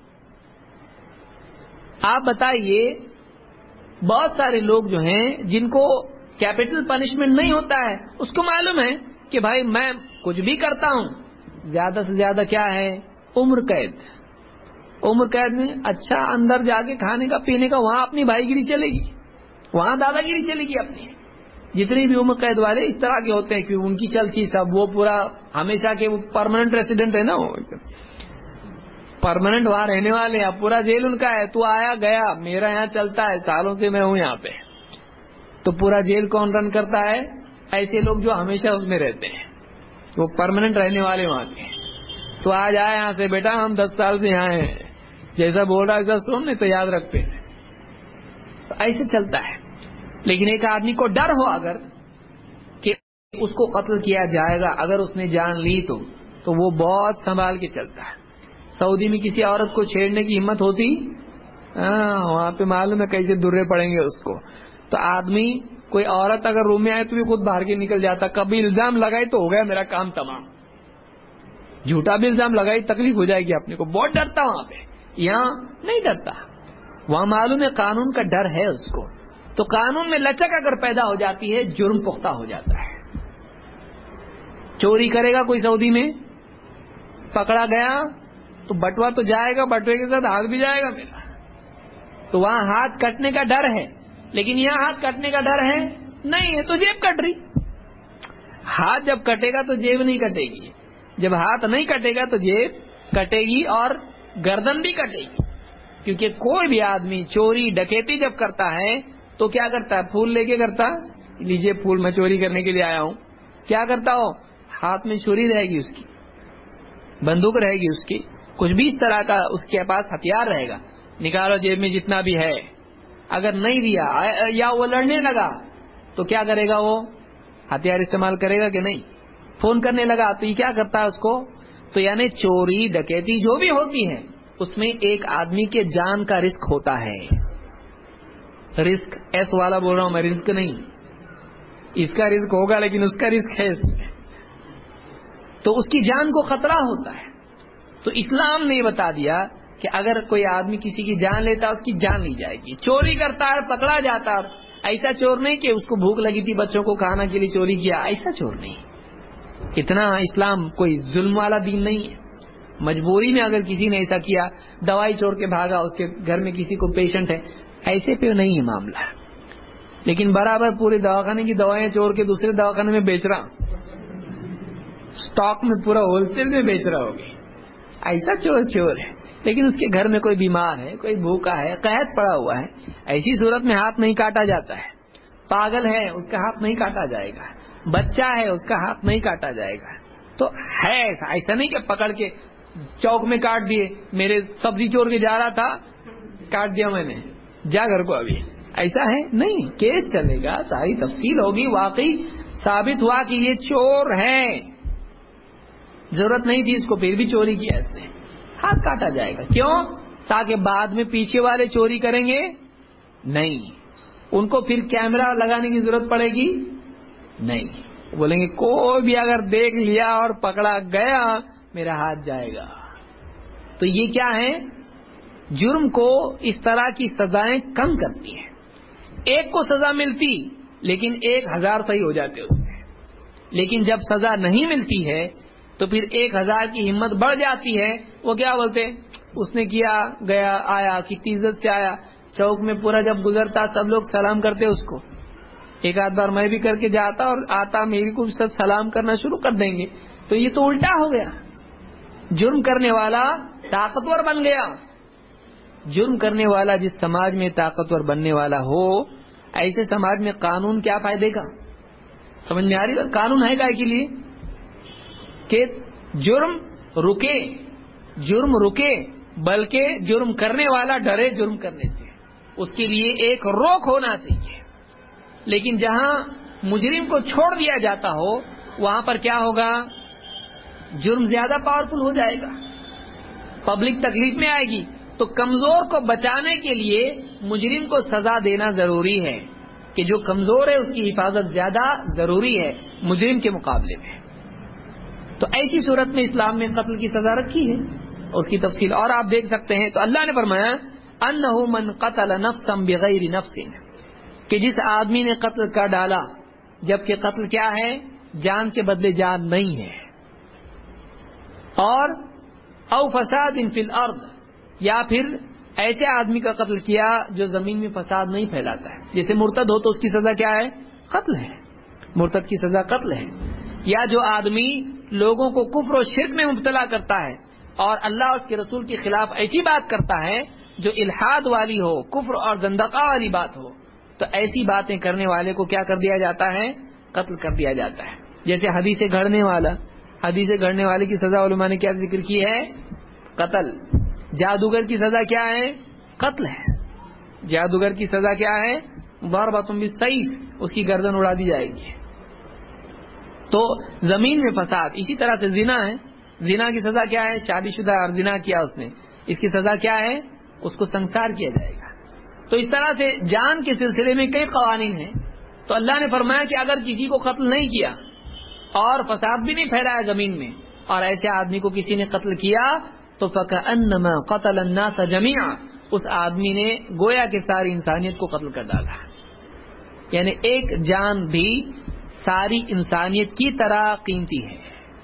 آپ بتائیے بہت سارے لوگ جو ہیں جن کو کیپٹل پنشمنٹ نہیں ہوتا ہے، اس کو معلوم ہے کہ بھائی میں کچھ بھی کرتا ہوں زیادہ سے زیادہ کیا ہے، عمر قید میں اچھا اندر جا کے کھانے کا پینے کا، وہاں اپنی بھائی گیری چلے گی، وہاں دادا گیری چلے گی اپنی. جتنے بھی عمر قید والے اس طرح کے ہوتے ہیں کہ ان کی چلتی سب، وہ پورا ہمیشہ کے پرماننٹ ریسیڈنٹ ہے نا، وہ پرماننٹ وہاں رہنے والے ہیں، پورا جیل ان کا ہے، تو آیا گیا، میرا یہاں چلتا ہے، سالوں سے میں ہوں یہاں پہ، تو پورا جیل کون رن کرتا ہے؟ ایسے لوگ جو ہمیشہ اس میں رہتے ہیں، وہ پرماننٹ رہنے والے وہاں کے. تو آج آئے یہاں سے، بیٹا ہم 10 سال سے یہاں ہیں، جیسا بول رہا ہے ایسا سن، نہیں تو یاد رکھتے ہیں. تو ایسے چلتا ہے. لیکن ایک آدمی کو ڈر ہو اگر کہ اس کو قتل کیا جائے گا، اگر اس نے جان لی تو وہ بہت سنبھال کے چلتا ہے. سعودی میں کسی عورت کو چھیڑنے کی ہمت ہوتی، وہاں پہ معلوم ہے کیسے درے پڑیں گے اس کو. تو آدمی کوئی عورت اگر روم میں آئے تو بھی خود باہر کے نکل جاتا، کبھی الزام لگائے تو ہو گیا میرا کام تمام، جھوٹا بھی الزام لگائی تکلیف ہو جائے گی اپنے کو. بہت ڈرتا وہاں پہ، یہاں نہیں ڈرتا، وہاں معلوم ہے قانون کا ڈر ہے اس کو. تو قانون میں لچک اگر پیدا ہو جاتی ہے جرم پختہ ہو جاتا ہے. چوری کرے گا کوئی سعودی میں، پکڑا گیا تو بٹوا تو جائے گا، بٹوے کے ساتھ ہاتھ بھی جائے گا میرا، تو وہاں ہاتھ کٹنے کا ڈر ہے. لیکن یہاں ہاتھ کٹنے کا ڈر ہے نہیں ہے، تو جیب کٹ رہی. ہاتھ جب کٹے گا تو جیب نہیں کٹے گی، جب ہاتھ نہیں کٹے گا تو جیب کٹے گی اور گردن بھی کٹے گی. کیونکہ کوئی بھی آدمی چوری ڈکیتی جب کرتا ہے تو کیا کرتا ہے؟ پھول لے کے کرتا، لیجئے پھول میں چوری کرنے کے لیے آیا ہوں. کیا کرتا ہو؟ ہاتھ میں چھری رہے گی، اس کی بندوق رہے گی، اس کی کچھ بھی اس طرح کا اس کے پاس ہتھیار رہے گا، نکالو جیب میں جتنا بھی ہے. اگر نہیں دیا یا وہ لڑنے لگا تو کیا کرے گا؟ وہ ہتھیار استعمال کرے گا کہ نہیں؟ فون کرنے لگا تو یہ کیا کرتا ہے اس کو؟ تو یعنی چوری ڈکیتی جو بھی ہوتی ہے اس میں ایک آدمی کے جان کا رسک ہوتا ہے. رسک ایس والا بول رہا ہوں میں، رسک نہیں. اس کا رسک ہوگا لیکن اس کا رسک ہے اس میں، تو اس کی جان کو خطرہ ہوتا ہے. تو اسلام نے یہ بتا دیا کہ اگر کوئی آدمی کسی کی جان لیتا ہے اس کی جان لی جائے گی. چوری کرتا ہے پکڑا جاتا ہے، ایسا چور نہیں کہ اس کو بھوک لگی تھی بچوں کو کھانا کے لیے چوری کیا، ایسا چور نہیں. اتنا اسلام کوئی ظلم والا دین نہیں ہے. مجبوری میں اگر کسی نے ایسا کیا، دوائی چور کے بھاگا، اس کے گھر میں کسی کو پیشنٹ ہے، ایسے پہ نہیں ہے معاملہ. لیکن برابر پورے دواخانے کی دوائیں چور کے دوسرے دواخانے میں بیچ رہا، اسٹاک میں پورا ہول سیل میں بیچ رہا ہوگی، ایسا چور چور ہے. لیکن اس کے گھر میں کوئی بیمار ہے، کوئی بھوکا ہے، قحط پڑا ہوا ہے، ایسی صورت میں ہاتھ نہیں کاٹا جاتا ہے. پاگل ہے اس کا ہاتھ نہیں کاٹا جائے گا، بچہ ہے اس کا ہاتھ نہیں کاٹا جائے گا. تو ہے ایسا نہیں کہ پکڑ کے چوک میں کاٹ دیے. میرے سبزی چور کے جا رہا تھا، کاٹ دیا میں نے، جا گھر کو. ابھی ایسا ہے نہیں، کیس چلے گا، ساری تفصیل ہوگی، واقعی ثابت ہوا کہ یہ چور ہے، ضرورت نہیں تھی اس کو پھر بھی چوری کیا اس نے، ہاتھ کاٹا جائے گا. کیوں؟ تاکہ بعد میں پیچھے والے چوری کریں گے نہیں، ان کو پھر کیمرہ لگانے کی ضرورت پڑے گی نہیں. بولیں گے کوئی بھی اگر دیکھ لیا اور پکڑا گیا میرا ہاتھ جائے گا. تو یہ کیا ہے؟ جرم کو اس طرح کی سزائیں کم کرتی ہیں. ایک کو سزا ملتی لیکن 1000 صحیح ہو جاتے اس سے. لیکن جب سزا نہیں ملتی ہے تو پھر 1000 کی ہمت بڑھ جاتی ہے. وہ کیا بولتے؟ اس نے کیا، گیا، آیا، کتنی عزت سے آیا، چوک میں پورا جب گزرتا سب لوگ سلام کرتے اس کو. ایک آدھ بار میں بھی کر کے جاتا اور آتا میری کو سب سلام کرنا شروع کر دیں گے. تو یہ تو الٹا ہو گیا، جرم کرنے والا طاقتور بن گیا. جرم کرنے والا جس سماج میں طاقتور بننے والا ہو، ایسے سماج میں قانون کیا فائدے کا؟ سمجھ میں آ رہی ہے؟ قانون ہے کائے کے لیے کہ جرم رکے بلکہ جرم کرنے والا ڈرے جرم کرنے سے. اس کے لیے ایک روک ہونا چاہیے. لیکن جہاں مجرم کو چھوڑ دیا جاتا ہو وہاں پر کیا ہوگا؟ جرم زیادہ پاورفل ہو جائے گا، پبلک تکلیف میں آئے گی. تو کمزور کو بچانے کے لیے مجرم کو سزا دینا ضروری ہے کہ جو کمزور ہے اس کی حفاظت زیادہ ضروری ہے مجرم کے مقابلے میں. تو ایسی صورت میں اسلام میں قتل کی سزا رکھی ہے، اس کی تفصیل اور آپ دیکھ سکتے ہیں. تو اللہ نے فرمایا انہ من قتل نفسا بغیر نفس، کہ جس آدمی نے قتل کر ڈالا جبکہ قتل کیا ہے؟ جان کے بدلے جان نہیں ہے. اور او فساد فی الارض، یا پھر ایسے آدمی کا قتل کیا جو زمین میں فساد نہیں پھیلاتا ہے. جیسے مرتد ہو تو اس کی سزا کیا ہے؟ قتل ہے، مرتد کی سزا قتل ہے. یا جو آدمی لوگوں کو کفر و شرک میں مبتلا کرتا ہے اور اللہ اور اس کے رسول کے خلاف ایسی بات کرتا ہے جو الحاد والی ہو، کفر اور زندقہ والی بات ہو، تو ایسی باتیں کرنے والے کو کیا کر دیا جاتا ہے؟ قتل کر دیا جاتا ہے. جیسے حدیث گھڑنے والے کی سزا علماء نے کیا ذکر کی ہے؟ قتل. جادوگر کی سزا کیا ہے؟ قتل ہے. جادوگر کی سزا کیا ہے؟ ضربۃ بالسیف، اس کی گردن اڑا دی جائے گی. تو زمین میں فساد. اسی طرح سے زنا ہے، زنا کی سزا کیا ہے؟ شادی شدہ اور زنا کیا اس نے، اس کی سزا کیا ہے؟ اس کو سنسار کیا جائے گا. تو اس طرح سے جان کے سلسلے میں کئی قوانین ہیں. تو اللہ نے فرمایا کہ اگر کسی کو قتل نہیں کیا اور فساد بھی نہیں پھیلایا زمین میں، اور ایسے آدمی کو کسی نے قتل کیا تو فَكَأَنَّمَا قَتَلَ النَّاسَ جَمِيعًا، اس آدمی نے گویا کہ ساری انسانیت کو قتل کر ڈالا. یعنی ایک جان بھی ساری انسانیت کی طرح قیمتی ہے.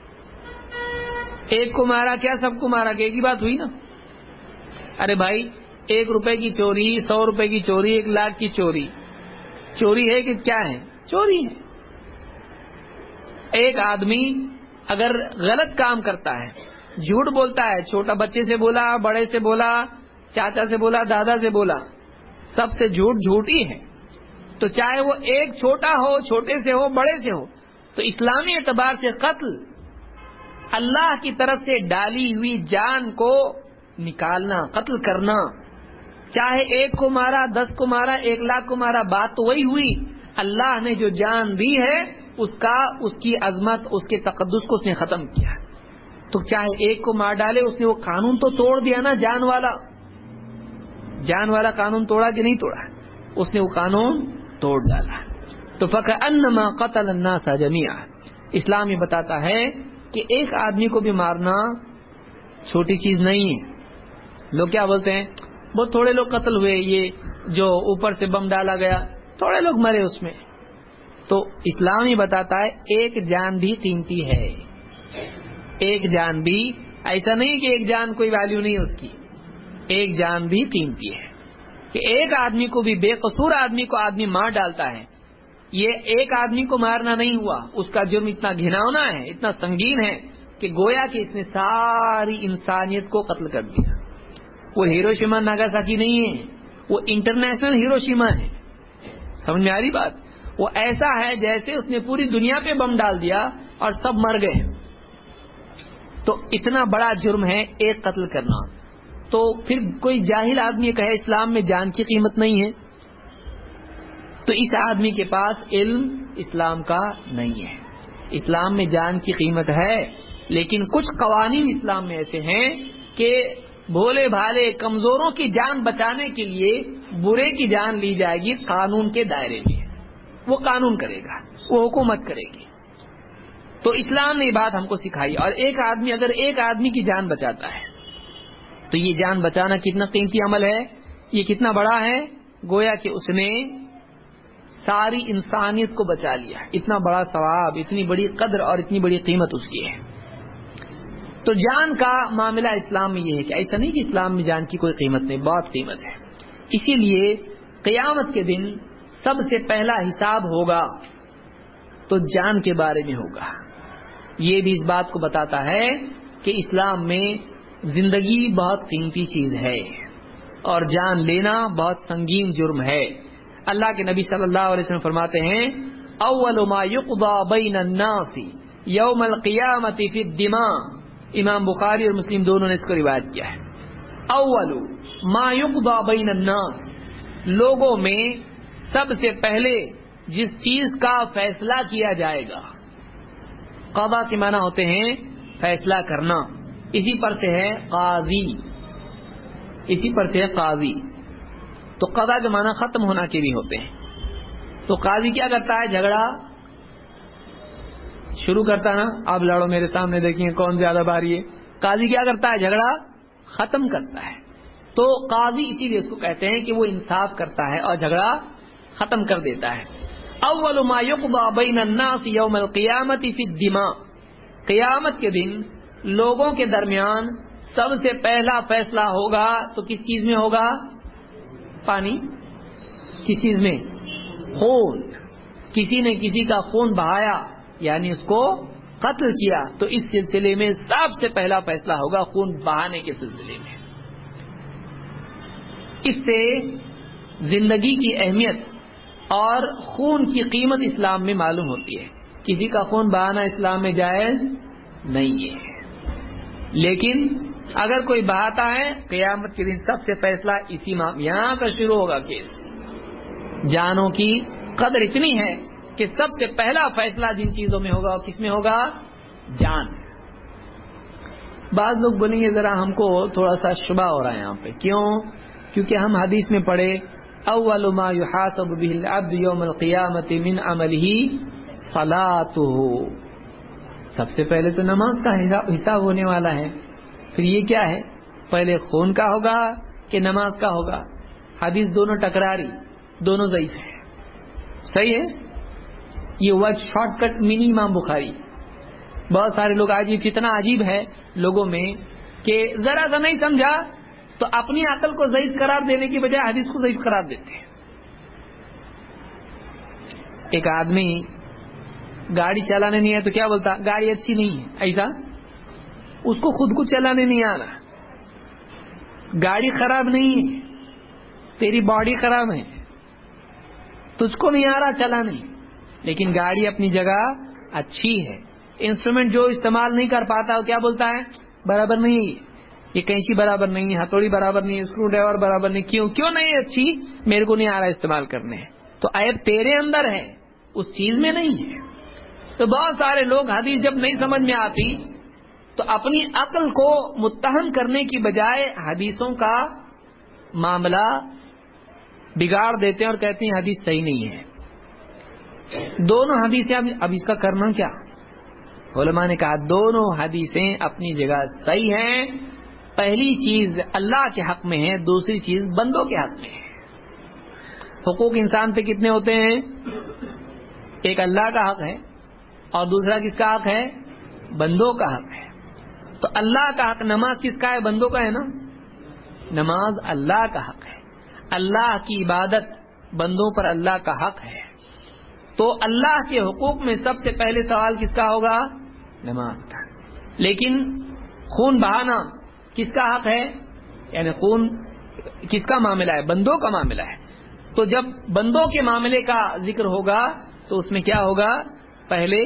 ایک کو مارا کیا سب کو مارا؟ کہ ایک ہی بات ہوئی نا. ارے بھائی 1 روپے کی چوری، 100 روپے کی چوری، 1 لاکھ کی چوری، چوری ہے کہ کیا ہے؟ چوری ہے. ایک آدمی اگر غلط کام کرتا ہے، جھوٹ بولتا ہے، چھوٹا بچے سے بولا، بڑے سے بولا، چاچا سے بولا، دادا سے بولا، سب سے جھوٹ ہی ہے. تو چاہے وہ ایک چھوٹا ہو، چھوٹے سے ہو، بڑے سے ہو، تو اسلامی اعتبار سے قتل اللہ کی طرف سے ڈالی ہوئی جان کو نکالنا، قتل کرنا، چاہے 1 کو مارا، 10 کو مارا، 1 لاکھ کو مارا، بات تو وہی ہوئی. اللہ نے جو جان دی ہے اس کی عظمت، اس کے تقدس کو اس نے ختم کیا. تو چاہے 1 کو مار ڈالے، اس نے وہ قانون تو توڑ دیا نا، جان والا قانون توڑا کہ نہیں توڑا؟ اس نے وہ قانون توڑ ڈالا. تو فَكَأَنَّمَا قَتَلَ النَّاسَ جَمِيعًا. اسلام یہ بتاتا ہے کہ ایک آدمی کو بھی مارنا چھوٹی چیز نہیں ہے. لوگ کیا بولتے ہیں، بہت تھوڑے لوگ قتل ہوئے، یہ جو اوپر سے بم ڈالا گیا تھوڑے لوگ مرے اس میں. تو اسلام یہ بتاتا ہے ایک جان بھی قیمتی ہے. ایک جان بھی، ایسا نہیں کہ ایک جان کوئی ویلیو نہیں اس کی، ایک جان بھی قیمتی ہے. کہ ایک آدمی کو بھی، بے قصور آدمی کو آدمی مار ڈالتا ہے. یہ ایک آدمی کو مارنا نہیں ہوا، اس کا جرم اتنا گھناؤنا ہے، اتنا سنگین ہے کہ گویا کہ اس نے ساری انسانیت کو قتل کر دیا. وہ ہیروشیما ناگاساکی نہیں ہے، وہ انٹرنیشنل ہیروشیما ہے. سمجھ میں آ رہی بات؟ وہ ایسا ہے جیسے اس نے پوری دنیا پہ بم ڈال دیا اور سب مر گئے. تو اتنا بڑا جرم ہے ایک قتل کرنا. تو پھر کوئی جاہل آدمی کہے اسلام میں جان کی قیمت نہیں ہے، تو اس آدمی کے پاس علم اسلام کا نہیں ہے. اسلام میں جان کی قیمت ہے، لیکن کچھ قوانین اسلام میں ایسے ہیں کہ بھولے بھالے کمزوروں کی جان بچانے کے لیے برے کی جان لی جائے گی قانون کے دائرے میں. وہ قانون کرے گا، وہ حکومت کرے گی. تو اسلام نے یہ بات ہم کو سکھائی. اور ایک آدمی اگر ایک آدمی کی جان بچاتا ہے تو یہ جان بچانا کتنا قیمتی عمل ہے، یہ کتنا بڑا ہے. گویا کہ اس نے ساری انسانیت کو بچا لیا. اتنا بڑا ثواب، اتنی بڑی قدر اور اتنی بڑی قیمت اس کی ہے. تو جان کا معاملہ اسلام میں یہ ہے کہ ایسا نہیں کہ اسلام میں جان کی کوئی قیمت نہیں، بہت قیمت ہے. اسی لیے قیامت کے دن سب سے پہلا حساب ہوگا تو جان کے بارے میں ہوگا. یہ بھی اس بات کو بتاتا ہے کہ اسلام میں زندگی بہت قیمتی چیز ہے اور جان لینا بہت سنگین جرم ہے. اللہ کے نبی صلی اللہ علیہ وسلم فرماتے ہیں اول ما یقضى بین الناس یوم القیامت فی الدماء. امام بخاری اور مسلم دونوں نے اس کو روایت کیا ہے. اول ما یقضى بین الناس، لوگوں میں سب سے پہلے جس چیز کا فیصلہ کیا جائے گا. قضا کے معنی ہوتے ہیں فیصلہ کرنا. اسی پر سے ہے قاضی، اسی پر سے ہے قاضی. تو قضا کے معنی ختم ہونا کے بھی ہوتے ہیں. تو قاضی کیا کرتا ہے؟ جھگڑا شروع کرتا ہے نا، اب لڑو میرے سامنے دیکھیں کون زیادہ بھاری ہے. قاضی کیا کرتا ہے؟ جھگڑا ختم کرتا ہے. تو قاضی اسی لیے اس کو کہتے ہیں کہ وہ انصاف کرتا ہے اور جھگڑا ختم کر دیتا ہے. اول ما یقضى بین الناس یوم القیامت فی الدماء، قیامت کے دن لوگوں کے درمیان سب سے پہلا فیصلہ ہوگا تو کس چیز میں ہوگا؟ پانی. کس چیز میں؟ خون. کسی نے کسی کا خون بہایا یعنی اس کو قتل کیا تو اس سلسلے میں سب سے پہلا فیصلہ ہوگا خون بہانے کے سلسلے میں. اس سے زندگی کی اہمیت اور خون کی قیمت اسلام میں معلوم ہوتی ہے. کسی کا خون بہانا اسلام میں جائز نہیں ہے، لیکن اگر کوئی بہاتا ہے قیامت کے دن سب سے فیصلہ اسی یہاں سے شروع ہوگا. کیس جانوں کی قدر اتنی ہے کہ سب سے پہلا فیصلہ جن چیزوں میں ہوگا کس میں ہوگا؟ جان. بعض لوگ بولیں گے ذرا ہم کو تھوڑا سا شبہ ہو رہا ہے یہاں پہ. کیوں؟ کیونکہ ہم حدیث میں پڑھے اول ما يحاسب به العبد يوم القیامت من عمله صلاته، سب سے پہلے تو نماز کا حساب ہونے والا ہے. پھر یہ کیا ہے؟ پہلے خون کا ہوگا کہ نماز کا ہوگا؟ حدیث دونوں ٹکراری، دونوں ضعیف ہے. صحیح ہے؟ یہ ورڈ شارٹ کٹ منی امام بخاری. بہت سارے لوگ آج یہ فتنہ عجیب ہے لوگوں میں کہ ذرا سا نہیں سمجھا تو اپنی عقل کو ضعیف قرار دینے کی بجائے حدیث کو ضعیف قرار دیتے ہیں. ایک آدمی گاڑی چلانے نہیں ہے تو کیا بولتا؟ گاڑی اچھی نہیں ہے. ایسا اس کو خود کو چلانے نہیں آ رہا. گاڑی خراب نہیں ہے، تیری باڈی خراب ہے، تجھ کو نہیں آ رہا چلانے، لیکن گاڑی اپنی جگہ اچھی ہے. انسٹرومنٹ جو استعمال نہیں کر پاتا وہ کیا بولتا ہے؟ برابر نہیں. یہ کینچی برابر نہیں ہے، ہتھوڑی برابر نہیں ہے، اسکرو ڈرائیور برابر نہیں، کیوں نہیں اچھی؟ میرے کو نہیں آ رہا استعمال کرنے. تو عیب تیرے اندر ہے، اس چیز میں نہیں ہے. تو بہت سارے لوگ حدیث جب نہیں سمجھ میں آتی تو اپنی عقل کو متہم کرنے کی بجائے حدیثوں کا معاملہ بگاڑ دیتے ہیں اور کہتے ہیں حدیث صحیح نہیں ہے. دونوں حدیثیں اب اس کا کرنا کیا؟ علماء نے کہا دونوں حدیثیں اپنی جگہ صحیح ہیں. پہلی چیز اللہ کے حق میں ہے، دوسری چیز بندوں کے حق میں ہے. حقوق انسان پہ کتنے ہوتے ہیں؟ ایک اللہ کا حق ہے اور دوسرا کس کا حق ہے؟ بندوں کا حق ہے. تو اللہ کا حق نماز کس کا ہے؟ بندوں کا ہے نا. نماز اللہ کا حق ہے، اللہ کی عبادت بندوں پر اللہ کا حق ہے. تو اللہ کے حقوق میں سب سے پہلے سوال کس کا ہوگا؟ نماز کا. لیکن خون بہانا کس کا حق ہے؟ یعنی خون کس کا معاملہ ہے؟ بندوں کا معاملہ ہے. تو جب بندوں کے معاملے کا ذکر ہوگا تو اس میں کیا ہوگا؟ پہلے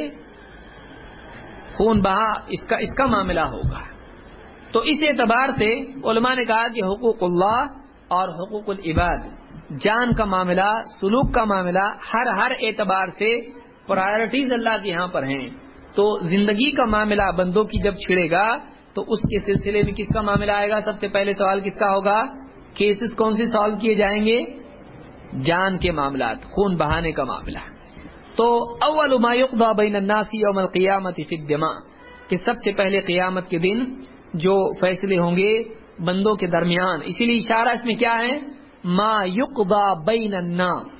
خون بہا اس کا معاملہ ہوگا. تو اس اعتبار سے علماء نے کہا کہ حقوق اللہ اور حقوق العباد، جان کا معاملہ، سلوک کا معاملہ، ہر اعتبار سے پرائرٹیز اللہ کے یہاں پر ہیں. تو زندگی کا معاملہ بندوں کی جب چھڑے گا تو اس کے سلسلے میں کس کا معاملہ آئے گا؟ سب سے پہلے سوال کس کا ہوگا؟ کیسز کون سے سالو کیے جائیں گے؟ جان کے معاملات، خون بہانے کا معاملہ. تو اول ما یقضى بین الناس یوم القیامت فی الدماء، کہ سب سے پہلے قیامت کے دن جو فیصلے ہوں گے بندوں کے درمیان. اسی لیے اشارہ اس میں کیا ہے؟ ما یقضى بین الناس،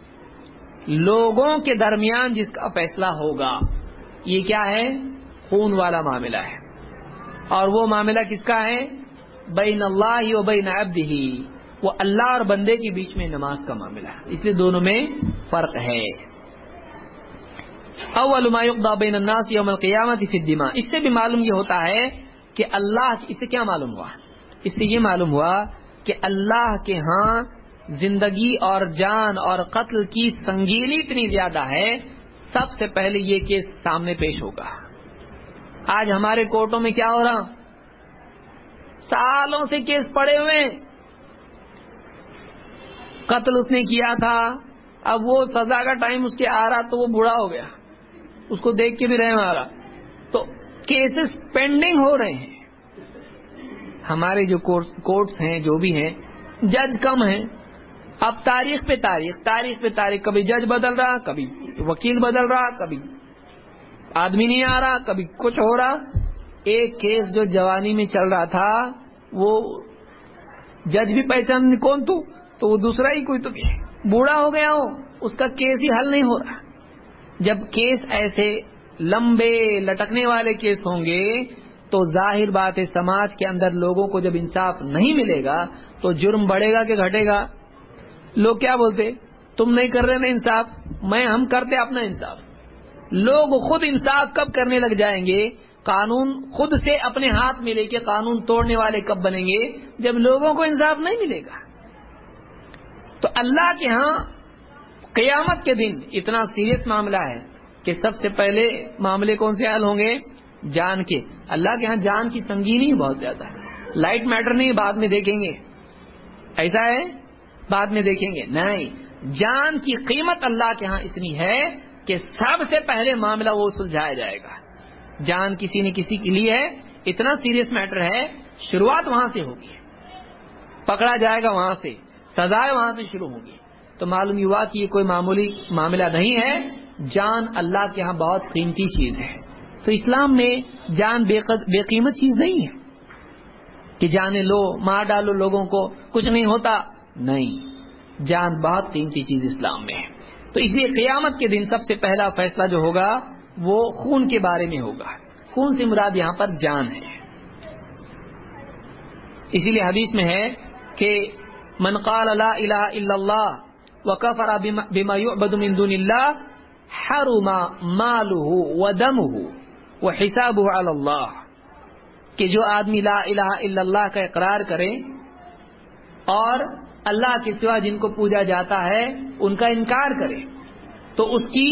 لوگوں کے درمیان جس کا فیصلہ ہوگا. یہ کیا ہے؟ خون والا معاملہ ہے. اور وہ معاملہ کس کا ہے؟ بین اللہ و بین عبدہ، وہ اللہ اور بندے کے بیچ میں نماز کا معاملہ ہے. اس لیے دونوں میں فرق ہے. اول ما یقضى بین الناس یوم القیامت فی الدماء. اس سے بھی معلوم یہ ہوتا ہے کہ اللہ، اس سے کیا معلوم ہوا؟ اس سے یہ معلوم ہوا کہ اللہ کے ہاں زندگی اور جان اور قتل کی سنگینی اتنی زیادہ ہے، سب سے پہلے یہ کیس سامنے پیش ہوگا. آج ہمارے کورٹوں میں کیا ہو رہا؟ سالوں سے کیس پڑے ہوئے، قتل اس نے کیا تھا، اب وہ سزا کا ٹائم اس کے آ رہا تو وہ بوڑھا ہو گیا، اس کو دیکھ کے بھی رحم آ رہا. تو کیسز پینڈنگ ہو رہے ہیں. ہمارے جو کورٹس ہیں جو بھی ہیں، جج کم ہیں. اب تاریخ پہ تاریخ، کبھی جج بدل رہا، کبھی وکیل بدل رہا، کبھی آدمی نہیں آ رہا، کبھی کچھ ہو رہا. ایک کیس جو جوانی میں چل رہا تھا وہ جج بھی پہچان کون تو وہ دوسرا ہی کوئی تو بوڑھا ہو گیا ہو، اس کا کیس ہی حل نہیں ہو رہا. جب کیس ایسے لمبے لٹکنے والے کیس ہوں گے تو ظاہر بات ہے سماج کے اندر لوگوں کو جب انصاف نہیں ملے گا تو جرم بڑھے گا کہ گھٹے گا؟ لوگ کیا بولتے؟ تم نہیں کر رہے نا انصاف، ہم کرتے اپنا انصاف. لوگ خود انصاف کب کرنے لگ جائیں گے؟ قانون خود سے اپنے ہاتھ میں لے کے قانون توڑنے والے کب بنیں گے؟ جب لوگوں کو انصاف نہیں ملے گا. تو اللہ کے ہاں قیامت کے دن اتنا سیریس معاملہ ہے کہ سب سے پہلے معاملے کون سے حل ہوں گے؟ جان کے. اللہ کے ہاں جان کی سنگینی بہت زیادہ ہے. لائٹ میٹر نہیں، بعد میں دیکھیں گے، ایسا ہے بعد میں دیکھیں گے نہیں. جان کی قیمت اللہ کے ہاں اتنی ہے کہ سب سے پہلے معاملہ وہ سلجھایا جائے گا. جان کسی نے کسی کے لیے ہے، اتنا سیریس میٹر ہے، شروعات وہاں سے ہوگی، پکڑا جائے گا وہاں سے، سزائیں وہاں سے شروع ہوگی. تو معلوم ہوا کہ یہ کوئی معمولی معاملہ نہیں ہے. جان اللہ کے ہاں بہت قیمتی چیز ہے. تو اسلام میں جان بے قیمت چیز نہیں ہے کہ جانے لو، مار ڈالو لوگوں کو، کچھ نہیں ہوتا. نہیں، جان بہت قیمتی چیز اسلام میں ہے. تو اس لیے قیامت کے دن سب سے پہلا فیصلہ جو ہوگا وہ خون کے بارے میں ہوگا. خون سے مراد یہاں پر جان ہے. اسی لیے حدیث میں ہے کہ من قال لا الہ الا اللہ وکفر بما یعبد من دون اللہ حرم مالہ ودمہ وحسابہ علی اللہ، کہ جو آدمی لا الہ الا اللہ کا اقرار کرے اور اللہ کے سوا جن کو پوجا جاتا ہے ان کا انکار کرے تو اس کی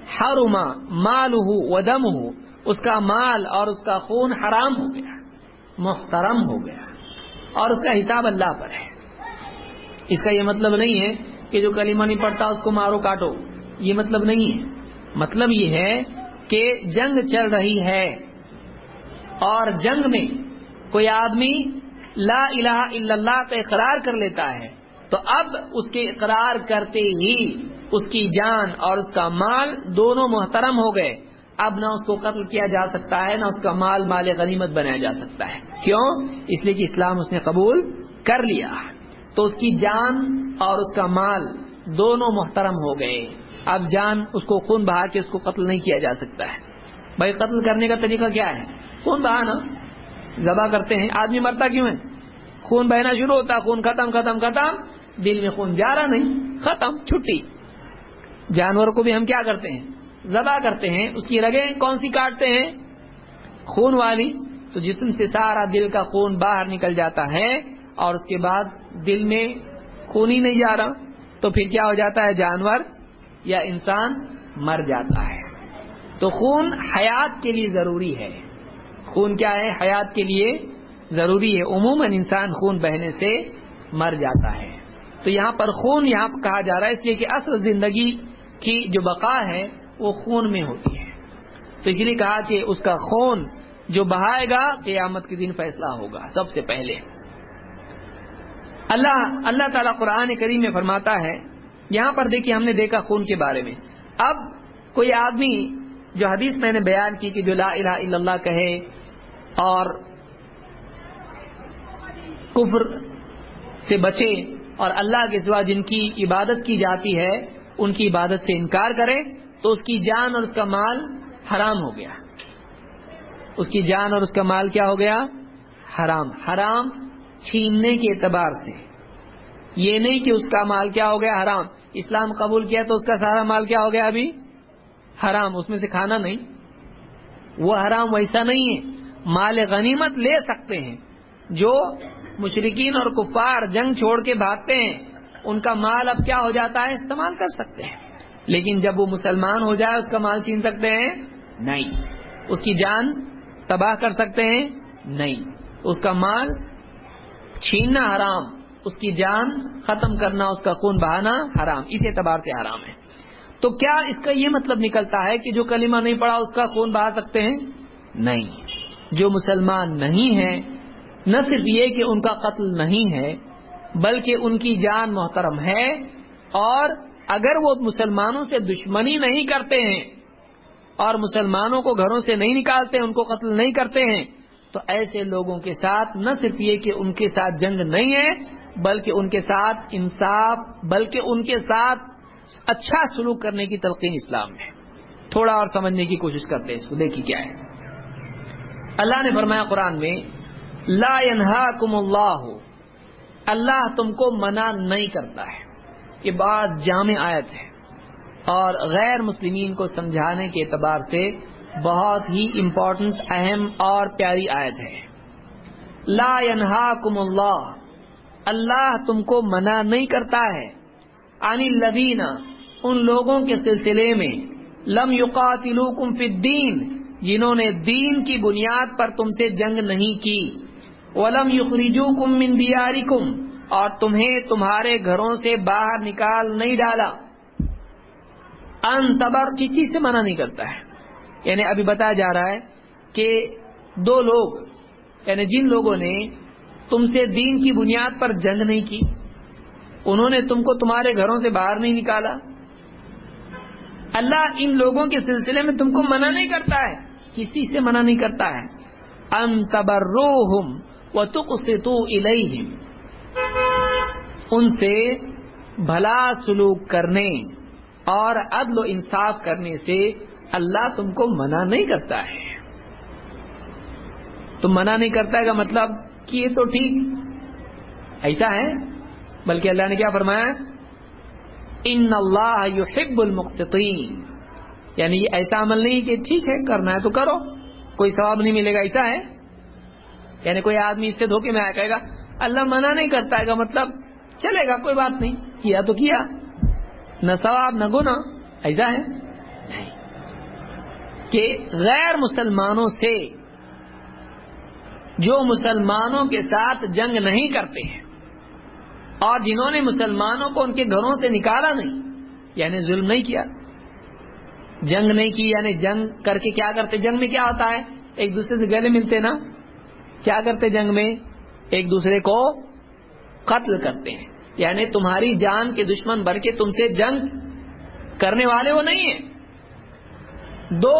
حرم مالہ ودمہ، اس کا مال اور اس کا خون حرام ہو گیا. محترم ہو گیا اور اس کا حساب اللہ پر ہے. اس کا یہ مطلب نہیں ہے کہ جو کلمہ نہیں پڑھتا اس کو مارو کاٹو، یہ مطلب نہیں ہے. مطلب یہ ہے کہ جنگ چل رہی ہے اور جنگ میں کوئی آدمی لا الہ الا اللہ کا اقرار کر لیتا ہے تو اب اس کے اقرار کرتے ہی اس کی جان اور اس کا مال دونوں محترم ہو گئے. اب نہ اس کو قتل کیا جا سکتا ہے نہ اس کا مال مال غنیمت بنایا جا سکتا ہے. کیوں؟ اس لیے کہ اسلام اس نے قبول کر لیا تو اس کی جان اور اس کا مال دونوں محترم ہو گئے. اب جان اس کو خون بہا کے اس کو قتل نہیں کیا جا سکتا ہے. بھائی قتل کرنے کا طریقہ کیا ہے؟ خون بہانا. ذبح کرتے ہیں، آدمی مرتا کیوں ہے؟ خون بہنا شروع ہوتا، خون ختم ختم ختم، دل میں خون جا رہا نہیں، ختم، چھٹی. جانور کو بھی ہم کیا کرتے ہیں؟ ذبح کرتے ہیں. اس کی رگیں کون سی کاٹتے ہیں؟ خون والی. تو جسم سے سارا دل کا خون باہر نکل جاتا ہے اور اس کے بعد دل میں خون ہی نہیں جا رہا تو پھر کیا ہو جاتا ہے؟ جانور یا انسان مر جاتا ہے. تو خون حیات کے لیے ضروری ہے. خون کیا ہے؟ حیات کے لیے ضروری ہے. عموماً انسان خون بہنے سے مر جاتا ہے. تو یہاں پر خون یہاں کہا جا رہا ہے اس لیے کہ اصل زندگی کی جو بقا ہے وہ خون میں ہوتی ہے. تو اس لیے کہا کہ اس کا خون جو بہائے گا قیامت کے دن فیصلہ ہوگا سب سے پہلے. اللہ تعالیٰ قرآن کریم میں فرماتا ہے، یہاں پر دیکھیے ہم نے دیکھا خون کے بارے میں. اب کوئی آدمی جو حدیث میں نے بیان کی کہ جو لا الہ الا اللہ کہے اور کفر سے بچے اور اللہ کے سوا جن کی عبادت کی جاتی ہے ان کی عبادت سے انکار کرے تو اس کی جان اور اس کا مال حرام ہو گیا. اس کی جان اور اس کا مال کیا ہو گیا؟ حرام. حرام چھیننے کے اعتبار سے، یہ نہیں کہ اس کا مال کیا ہو گیا؟ حرام. اسلام قبول کیا تو اس کا سارا مال کیا ہو گیا؟ ابھی حرام. اس میں سے کھانا نہیں، وہ حرام ویسا نہیں ہے. مال غنیمت لے سکتے ہیں. جو مشرکین اور کفار جنگ چھوڑ کے بھاگتے ہیں ان کا مال اب کیا ہو جاتا ہے؟ استعمال کر سکتے ہیں. لیکن جب وہ مسلمان ہو جائے اس کا مال چھین سکتے ہیں؟ نہیں. اس کی جان تباہ کر سکتے ہیں؟ نہیں. اس کا مال چھیننا حرام، اس کی جان ختم کرنا، اس کا خون بہانا حرام. اس اعتبار سے حرام ہے. تو کیا اس کا یہ مطلب نکلتا ہے کہ جو کلمہ نہیں پڑھا اس کا خون بہا سکتے ہیں؟ نہیں. جو مسلمان نہیں ہے نہ صرف یہ کہ ان کا قتل نہیں ہے بلکہ ان کی جان محترم ہے، اور اگر وہ مسلمانوں سے دشمنی نہیں کرتے ہیں اور مسلمانوں کو گھروں سے نہیں نکالتے، ان کو قتل نہیں کرتے ہیں، تو ایسے لوگوں کے ساتھ نہ صرف یہ کہ ان کے ساتھ جنگ نہیں ہے بلکہ ان کے ساتھ انصاف، بلکہ ان کے ساتھ اچھا سلوک کرنے کی تلقین اسلام میں. تھوڑا اور سمجھنے کی کوشش کرتے ہیں اس کو. دیکھیے کیا ہے. اللہ نے فرمایا قرآن میں، لا ینہاکم اللہ، اللہ تم کو منع نہیں کرتا ہے. یہ بات جامع آیت ہے اور غیر مسلمین کو سمجھانے کے اعتبار سے بہت ہی امپورٹنٹ، اہم اور پیاری آیت ہے. لا ینہاکم اللہ، اللہ تم کو منع نہیں کرتا ہے. عن الذین، ان لوگوں کے سلسلے میں، لم یقاتلوکم فی الدین، جنہوں نے دین کی بنیاد پر تم سے جنگ نہیں کی. ولم یخرجوکم من دیارکم، اور تمہیں تمہارے گھروں سے باہر نکال نہیں ڈالا. ان تبر، کسی سے منع نہیں کرتا ہے. یعنی ابھی بتایا جا رہا ہے کہ دو لوگ، یعنی جن لوگوں نے تم سے دین کی بنیاد پر جنگ نہیں کی، انہوں نے تم کو تمہارے گھروں سے باہر نہیں نکالا، اللہ ان لوگوں کے سلسلے میں تم کو منع نہیں کرتا ہے، کسی سے منع نہیں کرتا ہے. ان تبروہم وتقسطوا الیہم، ان سے بھلا سلوک کرنے اور عدل و انصاف کرنے سے اللہ تم کو منع نہیں کرتا ہے. تم منع نہیں کرتا ہے کا مطلب کہ یہ تو ٹھیک ایسا ہے، بلکہ اللہ نے کیا فرمایا؟ ان اللہ یحب المقسطین، یعنی یہ ایسا عمل نہیں کہ ٹھیک ہے کرنا ہے تو کرو، کوئی ثواب نہیں ملے گا، ایسا ہے. یعنی کوئی آدمی اس سے دھوکے میں آیا کہے گا اللہ منع نہیں کرتا ہے کا مطلب چلے گا کوئی بات نہیں، کیا تو کیا، نہ ثواب نہ گناہ، ایسا ہے نہیں. کہ غیر مسلمانوں سے جو مسلمانوں کے ساتھ جنگ نہیں کرتے ہیں اور جنہوں نے مسلمانوں کو ان کے گھروں سے نکالا نہیں، یعنی ظلم نہیں کیا، جنگ نہیں کی، یعنی جنگ کر کے کیا کرتے؟ جنگ میں کیا ہوتا ہے؟ ایک دوسرے سے گلے ملتے نا، کیا کرتے جنگ میں؟ ایک دوسرے کو قتل کرتے ہیں، یعنی تمہاری جان کے دشمن بن کے تم سے جنگ کرنے والے وہ نہیں ہیں۔ دو،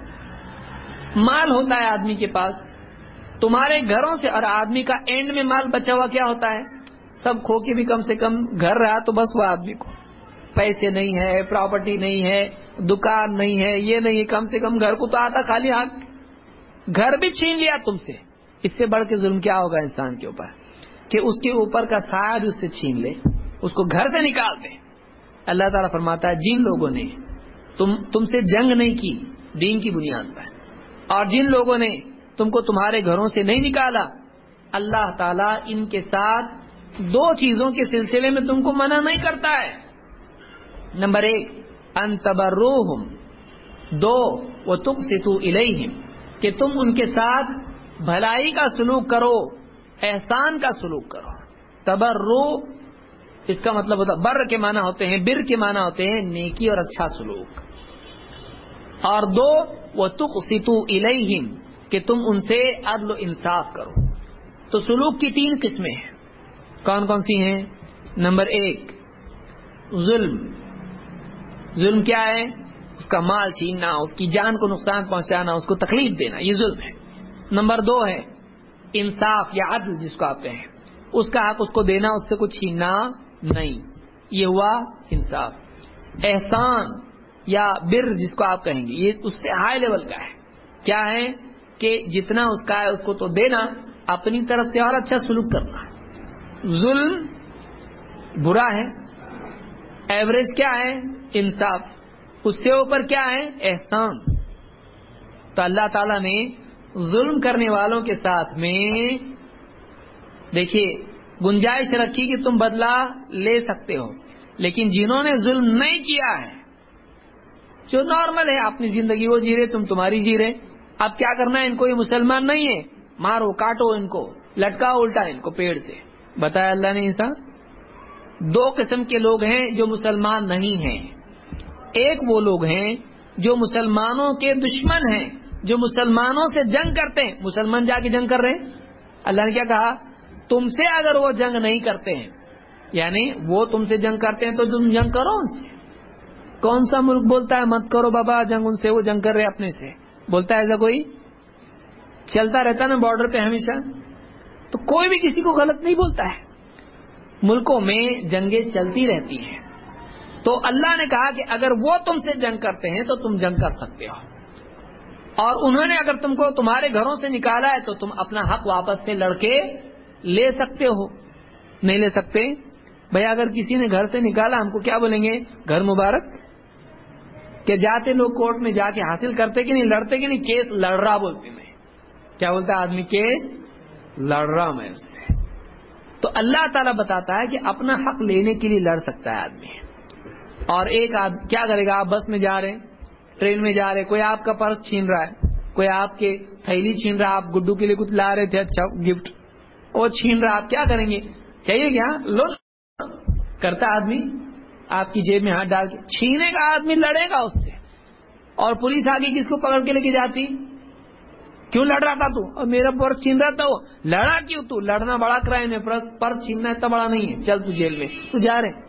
مال ہوتا ہے آدمی کے پاس تمہارے گھروں سے، اور آدمی کا اینڈ میں مال بچا ہوا کیا ہوتا ہے؟ سب کھو کے بھی کم سے کم گھر رہا تو بس وہ آدمی کو پیسے نہیں ہے، پراپرٹی نہیں ہے، دکان نہیں ہے، یہ نہیں ہے، کم سے کم گھر کو تو آتا خالی ہاتھ، گھر بھی چھین لیا تم سے۔ اس سے بڑھ کے ظلم کیا ہوگا انسان کے اوپر کہ اس کے اوپر کا سایہ اس سے چھین لے، اس کو گھر سے نکال دے۔ اللہ تعالیٰ فرماتا ہے جن لوگوں نے تم سے جنگ نہیں کی دین کی بنیاد پر، اور جن لوگوں نے تم کو تمہارے گھروں سے نہیں نکالا، اللہ تعالیٰ ان کے ساتھ دو چیزوں کے سلسلے میں تم کو منع نہیں کرتا ہے۔ نمبر 1 ان تبروہم، 2 وتقسطوا الیہم، کہ تم ان کے ساتھ بھلائی کا سلوک کرو، احسان کا سلوک کرو۔ تبرو اس کا مطلب ہوتا ہے بر کے معنی ہوتے ہیں، بر کے معنی ہوتے ہیں نیکی اور اچھا سلوک، اور 2 وتقسطوا الیہم، کہ تم ان سے عدل و انصاف کرو۔ تو سلوک کی 3 قسمیں ہیں، کون کون سی ہیں؟ نمبر 1 ظلم۔ ظلم کیا ہے؟ اس کا مال چھیننا، اس کی جان کو نقصان پہنچانا، اس کو تکلیف دینا، یہ ظلم ہے۔ نمبر 2 ہے انصاف یا عدل، جس کو آپ کہیں، اس کا حق اس کو دینا، اس سے کچھ چھیننا نہیں، یہ ہوا انصاف۔ احسان یا بر جس کو آپ کہیں گے، یہ اس سے ہائی لیول کا ہے، کیا ہے کہ جتنا اس کا ہے اس کو تو دینا، اپنی طرف سے اور اچھا سلوک کرنا۔ ظلم برا ہے، ایوریج کیا ہے؟ انصاف، اس سے اوپر کیا ہے؟ احسان۔ تو اللہ تعالیٰ نے ظلم کرنے والوں کے ساتھ میں دیکھیے گنجائش رکھی کہ تم بدلہ لے سکتے ہو، لیکن جنہوں نے ظلم نہیں کیا ہے، جو نارمل ہے اپنی زندگی وہ جی رہے، تم تمہاری جی رہے، اب کیا کرنا ہے ان کو؟ یہ مسلمان نہیں ہے، مارو کاٹو ان کو، لٹکاؤ الٹا ان کو پیڑ سے۔ بتایا اللہ نے انسان 2 قسم کے لوگ ہیں جو مسلمان نہیں ہیں۔ ایک وہ لوگ ہیں جو مسلمانوں کے دشمن ہیں، جو مسلمانوں سے جنگ کرتے ہیں، مسلمان جا کے جنگ کر رہے ہیں، اللہ نے کیا کہا؟ تم سے اگر وہ جنگ نہیں کرتے ہیں، یعنی وہ تم سے جنگ کرتے ہیں تو تم جنگ کرو ان سے۔ کون سا ملک بولتا ہے مت کرو بابا جنگ ان سے؟ وہ جنگ کر رہے اپنے سے، بولتا ہے ایسا کوئی؟ چلتا رہتا نا بارڈر پہ ہمیشہ، تو کوئی بھی کسی کو غلط نہیں بولتا ہے، ملکوں میں جنگیں چلتی رہتی ہیں۔ تو اللہ نے کہا کہ اگر وہ تم سے جنگ کرتے ہیں تو تم جنگ کر سکتے ہو، اور انہوں نے اگر تم کو تمہارے گھروں سے نکالا ہے تو تم اپنا حق واپس سے لڑ کے لے سکتے ہو۔ نہیں لے سکتے بھئی، اگر کسی نے گھر سے نکالا ہم کو کیا بولیں گے؟ گھر مبارک۔ کہ جاتے لوگ کورٹ میں جا کے حاصل کرتے کہ نہیں، لڑتے کہ نہیں؟ کیس لڑ رہا بولتے میں، کیا بولتا ہے آدمی؟ کیس لڑ رہا میں اس سے۔ تو اللہ تعالیٰ بتاتا ہے کہ اپنا حق لینے کے لیے لڑ سکتا ہے آدمی۔ اور ایک کیا کرے گا؟ آپ بس میں جا رہے ہیں، ٹرین میں جا رہے، کوئی آپ کا پرس چھین رہا ہے، کوئی آپ کے تھیلی چھین رہا، آپ گڈو کے لیے کچھ لا رہے تھے اچھا گفٹ، وہ چھین رہا، آپ کیا کریں گے؟ چاہیے کیا؟ لو کرتا آدمی، آپ کی جیب میں ہاتھ ڈال کے چھینے کا آدمی لڑے گا اس سے۔ اور پولیس آگے کس کو پکڑ کے لے کے جاتی؟ کیوں لڑ رہا تھا تو؟ اور میرا پرس چھین رہا تھا وہ، لڑا کیوں تو؟ لڑنا بڑا کرائم ہے، پرس چھیننا اتنا بڑا نہیں ہے، چل تو جیل میں، تو جا رہے۔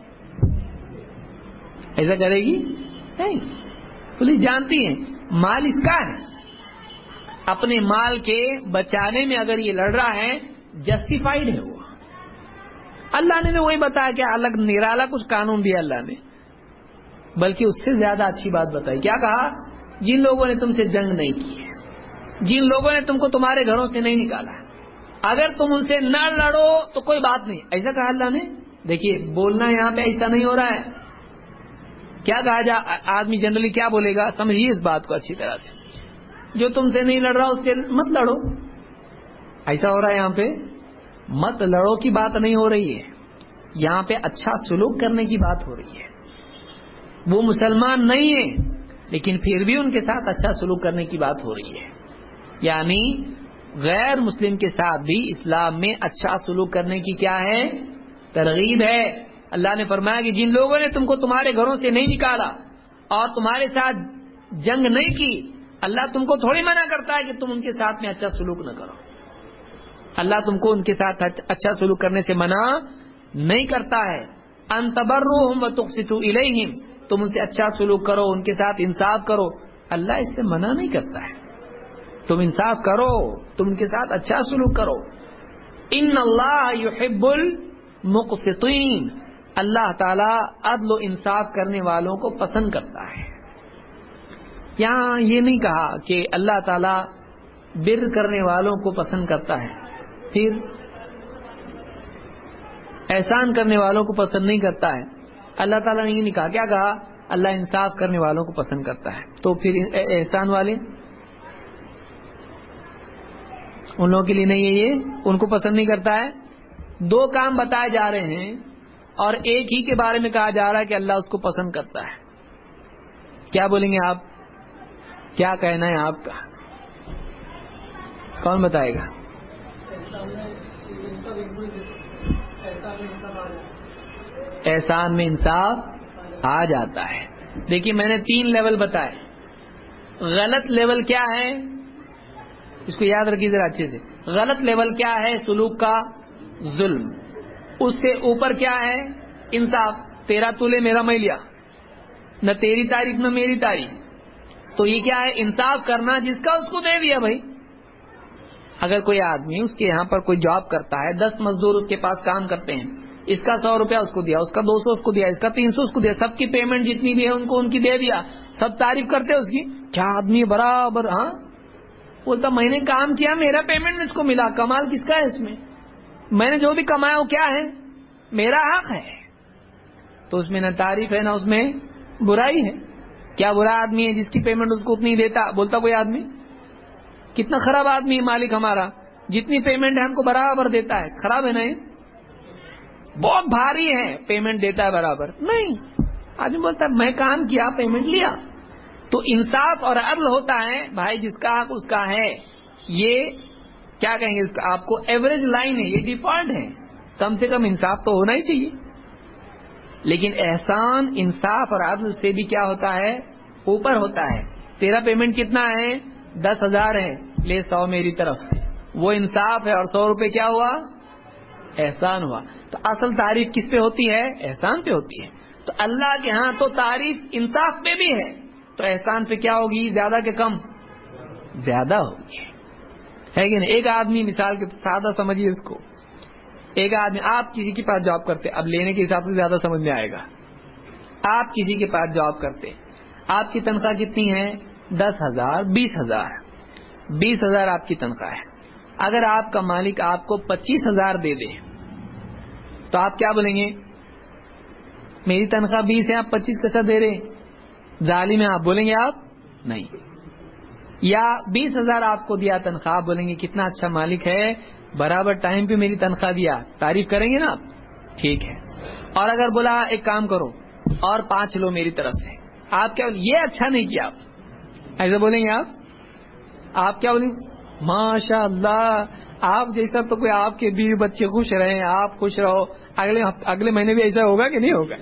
ایسا کرے گی نہیں، پولیس جانتی ہے مال اس کا ہے، اپنے مال کے بچانے میں اگر یہ لڑ رہا ہے جسٹیفائیڈ ہے وہ۔ اللہ نے وہی بتایا کہ الگ نرالا کچھ قانون دیا اللہ نے، بلکہ اس سے زیادہ اچھی بات بتائی، کیا کہا؟ جن لوگوں نے تم سے جنگ نہیں کی ہے، جن لوگوں نے تم کو تمہارے گھروں سے نہیں نکالا، اگر تم ان سے نہ لڑو تو کوئی بات نہیں، ایسا کہا اللہ نے۔ دیکھیے بولنا یہاں پہ ایسا نہیں ہو رہا ہے، کیا کہا جا آدمی جنرلی کیا بولے گا؟ سمجھیے اس بات کو اچھی طرح سے، جو تم سے نہیں لڑ رہا اس سے مت لڑو، ایسا ہو رہا ہے یہاں پہ؟ مت لڑو کی بات نہیں ہو رہی ہے، یہاں پہ اچھا سلوک کرنے کی بات ہو رہی ہے۔ وہ مسلمان نہیں ہے لیکن پھر بھی ان کے ساتھ اچھا سلوک کرنے کی بات ہو رہی ہے، یعنی غیر مسلم کے ساتھ بھی اسلام میں اچھا سلوک کرنے کی کیا ہے؟ ترغیب ہے. اللہ نے فرمایا کہ جن لوگوں نے تم کو تمہارے گھروں سے نہیں نکالا اور تمہارے ساتھ جنگ نہیں کی، اللہ تم کو تھوڑی منع کرتا ہے کہ تم ان کے ساتھ میں اچھا سلوک نہ کرو. اللہ تم کو ان کے ساتھ اچھا سلوک کرنے سے منع نہیں کرتا ہے. ان تبروہم وتقسطوا الیہم، تم ان سے اچھا سلوک کرو، ان کے ساتھ انصاف کرو. اللہ اس سے منع نہیں کرتا ہے. تم انصاف کرو، تم ان کے ساتھ اچھا سلوک کرو. ان اللہ یحب المقسطین، اللہ تعالی عدل و انصاف کرنے والوں کو پسند کرتا ہے. یہاں یہ نہیں کہا کہ اللہ تعالی بر کرنے والوں کو پسند کرتا ہے، پھر احسان کرنے والوں کو پسند نہیں کرتا ہے. اللہ تعالیٰ نے یہ نہیں کہا. کیا کہا؟ اللہ انصاف کرنے والوں کو پسند کرتا ہے. تو پھر احسان والے ان لوگوں کے لیے نہیں ہے، یہ ان کو پسند نہیں کرتا ہے. دو کام بتائے جا رہے ہیں اور ایک ہی کے بارے میں کہا جا رہا ہے کہ اللہ اس کو پسند کرتا ہے. کیا بولیں گے آپ؟ کیا کہنا ہے آپ کا؟ کون بتائے گا؟ احسان میں انصاف آ جاتا ہے. دیکھیے میں نے 3 لیول بتائے. غلط لیول کیا ہے؟ اس کو یاد رکھیے ذرا اچھے سے. غلط لیول کیا ہے؟ سلوک کا ظلم. اس سے اوپر کیا ہے؟ انصاف. تیرا تو لے میرا میں لیا، نہ تیری تعریف نہ میری تعریف. تو یہ کیا ہے؟ انصاف کرنا. جس کا اس کو دے دیا بھائی. اگر کوئی آدمی اس کے یہاں پر کوئی جاب کرتا ہے، 10 مزدور اس کے پاس کام کرتے ہیں، اس کا 100 روپیہ اس کو دیا، اس کا 200 اس کو دیا، اس کا 300 اس کو دیا، سب کی پیمنٹ جتنی بھی ہے ان کو ان کی دے دیا، سب تعریف کرتے اس کی. کیا آدمی برابر؟ ہاں بولتا میں نے کام کیا، میرا پیمنٹ اس کو ملا. کمال کس کا ہے اس میں نے جو بھی کمایا وہ کیا ہے؟ میرا حق ہے. تو اس میں نہ تعریف ہے نہ اس میں برائی ہے. کیا برا آدمی ہے جس کی پیمنٹ اس کو اتنی دیتا؟ بولتا کوئی آدمی کتنا خراب آدمی ہے مالک ہمارا، جتنی پیمنٹ ہے ہم کو برابر دیتا ہے. خراب ہے نہیں؟ بہت بھاری ہے، پیمنٹ دیتا ہے برابر نہیں. آدمی بولتا ہے میں کام کیا پیمنٹ لیا. تو انصاف اور عدل ہوتا ہے بھائی، جس کا حق اس کا ہے. یہ کیا کہیں گے اس کا؟ آپ کو ایوریج لائن ہے، یہ ڈیفالٹ ہے. کم سے کم انصاف تو ہونا ہی چاہیے. لیکن احسان انصاف اور عدل سے بھی کیا ہوتا ہے؟ اوپر ہوتا ہے. تیرا پیمنٹ کتنا ہے؟ 10,000 ہے، لے 100 میری طرف سے. وہ انصاف ہے. اور 100 روپے کیا ہوا؟ احسان ہوا. تو اصل تعریف کس پہ ہوتی ہے؟ احسان پہ ہوتی ہے. تو اللہ کے ہاں تو تعریف انصاف پہ بھی ہے، تو احسان پہ کیا ہوگی؟ زیادہ کہ کم؟ زیادہ ہوگی. ہے کہ نہیں؟ ایک آدمی مثال کے سادہ سمجھیے اس کو. ایک آدمی، آپ کسی کے پاس جاب کرتے، اب لینے کے حساب سے زیادہ سمجھ میں آئے گا. آپ کسی کے پاس جاب کرتے، آپ کی تنخواہ کتنی ہے؟ 10,000 20,000. 20,000 آپ کی تنخواہ ہے. اگر آپ کا مالک آپ کو 25,000 دے دے تو آپ کیا بولیں گے؟ میری تنخواہ 20 ہے، آپ 25 کیسا دے رہے؟ ظالم ہے آپ بولیں گے؟ آپ نہیں. یا 20,000 آپ کو دیا تنخواہ، بولیں گے کتنا اچھا مالک ہے، برابر ٹائم پہ میری تنخواہ دیا. تعریف کریں گے نا آپ؟ ٹھیک ہے. اور اگر بولا ایک کام کرو اور 5 لو میری طرف سے، آپ کیا بولیں؟ یہ اچھا نہیں کیا. آپ ایسا بولیں گے؟ آپ کیا بولیں گے؟ ماشاء اللہ، آپ جیسا تو کوئی آپ کے بیوی بچے خوش رہیں، آپ خوش رہو. اگلے مہینے بھی ایسا ہوگا کہ نہیں ہوگا؟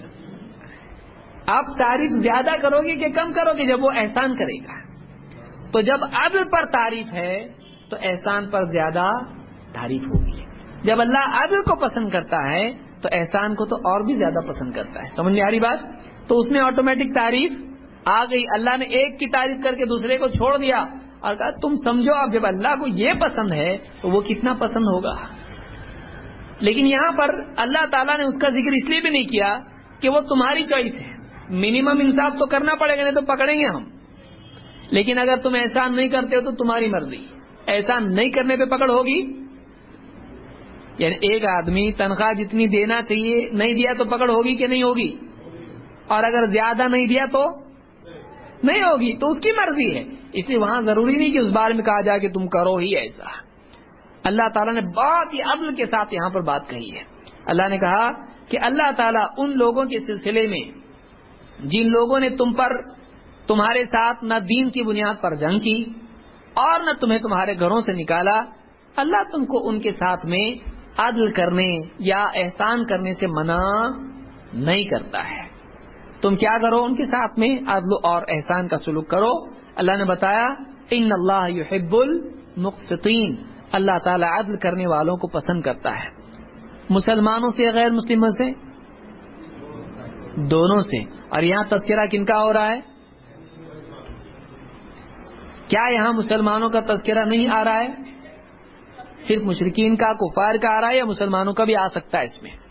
آپ تعریف زیادہ کرو گے کہ کم کرو گے جب وہ احسان کرے گا؟ تو جب عدل پر تعریف ہے تو احسان پر زیادہ تعریف ہوگی. جب اللہ عدل کو پسند کرتا ہے تو احسان کو تو اور بھی زیادہ پسند کرتا ہے. سمجھ میں آ رہی بات؟ تو اس میں آٹومیٹک تعریف آ گئی. اللہ نے ایک کی تعریف کر کے دوسرے کو چھوڑ دیا اور کہا تم سمجھو اب جب اللہ کو یہ پسند ہے تو وہ کتنا پسند ہوگا. لیکن یہاں پر اللہ تعالیٰ نے اس کا ذکر اس لیے بھی نہیں کیا کہ وہ تمہاری چوائس ہے. منیمم انصاف تو کرنا پڑے گا، نہیں تو پکڑیں گے ہم. لیکن اگر تم احسان نہیں کرتے ہو تو تمہاری مرضی. احسان نہیں کرنے پہ پکڑ ہوگی. یعنی ایک آدمی تنخواہ جتنی دینا چاہیے نہیں دیا تو پکڑ ہوگی کہ نہیں ہوگی؟ اور اگر زیادہ نہیں دیا تو نہیں ہوگی. تو اس کی مرضی ہے. اس لیے وہاں ضروری نہیں کہ اس بارے میں کہا جائے کہ تم کرو ہی ایسا. اللہ تعالیٰ نے بہت ہی عدل کے ساتھ یہاں پر بات کہی ہے. اللہ نے کہا کہ اللہ تعالیٰ ان لوگوں کے سلسلے میں جن لوگوں نے تمہارے ساتھ نہ دین کی بنیاد پر جنگ کی اور نہ تمہیں تمہارے گھروں سے نکالا، اللہ تم کو ان کے ساتھ میں عدل کرنے یا احسان کرنے سے منع نہیں کرتا ہے. تم کیا کرو؟ ان کے ساتھ میں عدل اور احسان کا سلوک کرو. اللہ نے بتایا ان اللہ یحب المقسطین، اللہ تعالی عدل کرنے والوں کو پسند کرتا ہے. مسلمانوں سے غیر مسلموں سے؟ دونوں سے. اور یہاں تذکرہ کن کا ہو رہا ہے؟ کیا یہاں مسلمانوں کا تذکرہ نہیں آ رہا ہے؟ صرف مشرکین کا، کفار کا آ رہا ہے یا مسلمانوں کا بھی آ سکتا ہے اس میں؟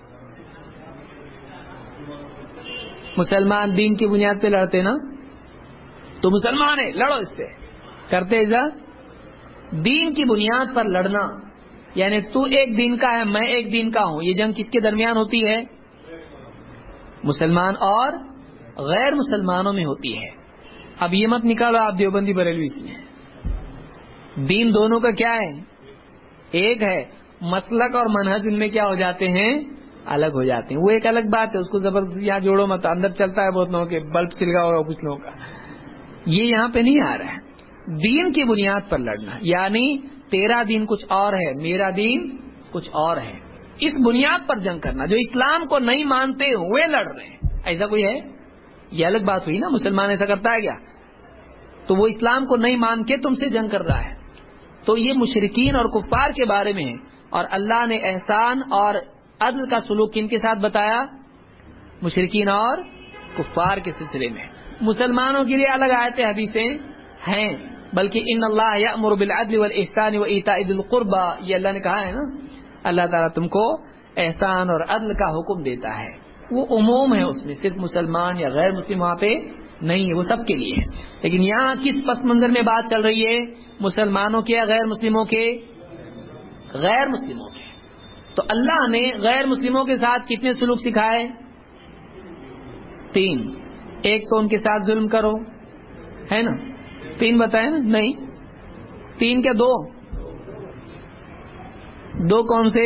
مسلمان دین کی بنیاد پہ لڑتے نا، تو مسلمان ہے لڑو اس پہ، کرتے ایسا؟ دین کی بنیاد پر لڑنا یعنی تو ایک دین کا ہے میں ایک دین کا ہوں، یہ جنگ کس کے درمیان ہوتی ہے؟ مسلمان اور غیر مسلمانوں میں ہوتی ہے. اب یہ مت نکالو آپ دیوبندی بریلوی اس میں، دین دونوں کا کیا ہے؟ ایک ہے. مسلک اور منہج ان میں کیا ہو جاتے ہیں؟ الگ ہو جاتے ہیں. وہ ایک الگ بات ہے، اس کو زبردستی یہاں جوڑو مت. اندر چلتا ہے بہت لوگوں کے بلب سلگا ہوا کچھ لوگوں کا، یہ یہاں پہ نہیں آ رہا ہے. دین کی بنیاد پر لڑنا یعنی تیرا دین کچھ اور ہے، میرا دین کچھ اور ہے، اس بنیاد پر جنگ کرنا. جو اسلام کو نہیں مانتے ہوئے لڑ رہے ہیں، ایسا کوئی ہے؟ یہ الگ بات ہوئی نا. مسلمان ایسا کرتا ہے کیا؟ تو وہ اسلام کو نہیں مان کے تم سے جنگ کر رہا ہے. تو یہ مشرکین اور کفار کے بارے میں ہے. اور اللہ نے احسان اور عدل کا سلوک کن کے ساتھ بتایا؟ مشرکین اور کفار کے سلسلے میں. مسلمانوں کے لیے الگ آیتیں حدیثیں ہیں، بلکہ ان اللہ یأمر بالعدل والاحسان وایتاء ذی القربى، یہ اللہ نے کہا ہے نا. اللہ تعالیٰ تم کو احسان اور عدل کا حکم دیتا ہے. وہ عموم ہے، اس میں صرف مسلمان یا غیر مسلم وہاں پہ نہیں ہے، وہ سب کے لیے ہے. لیکن یہاں کس پس منظر میں بات چل رہی ہے؟ مسلمانوں کے یا غیر مسلموں کے؟ غیر مسلموں کے. تو اللہ نے غیر مسلموں کے ساتھ کتنے سلوک سکھائے؟ 3. ایک تو ان کے ساتھ ظلم کرو، ہے نا؟ 3 بتائے نا؟ نہیں 3 کیا 2؟ 2 کون سے؟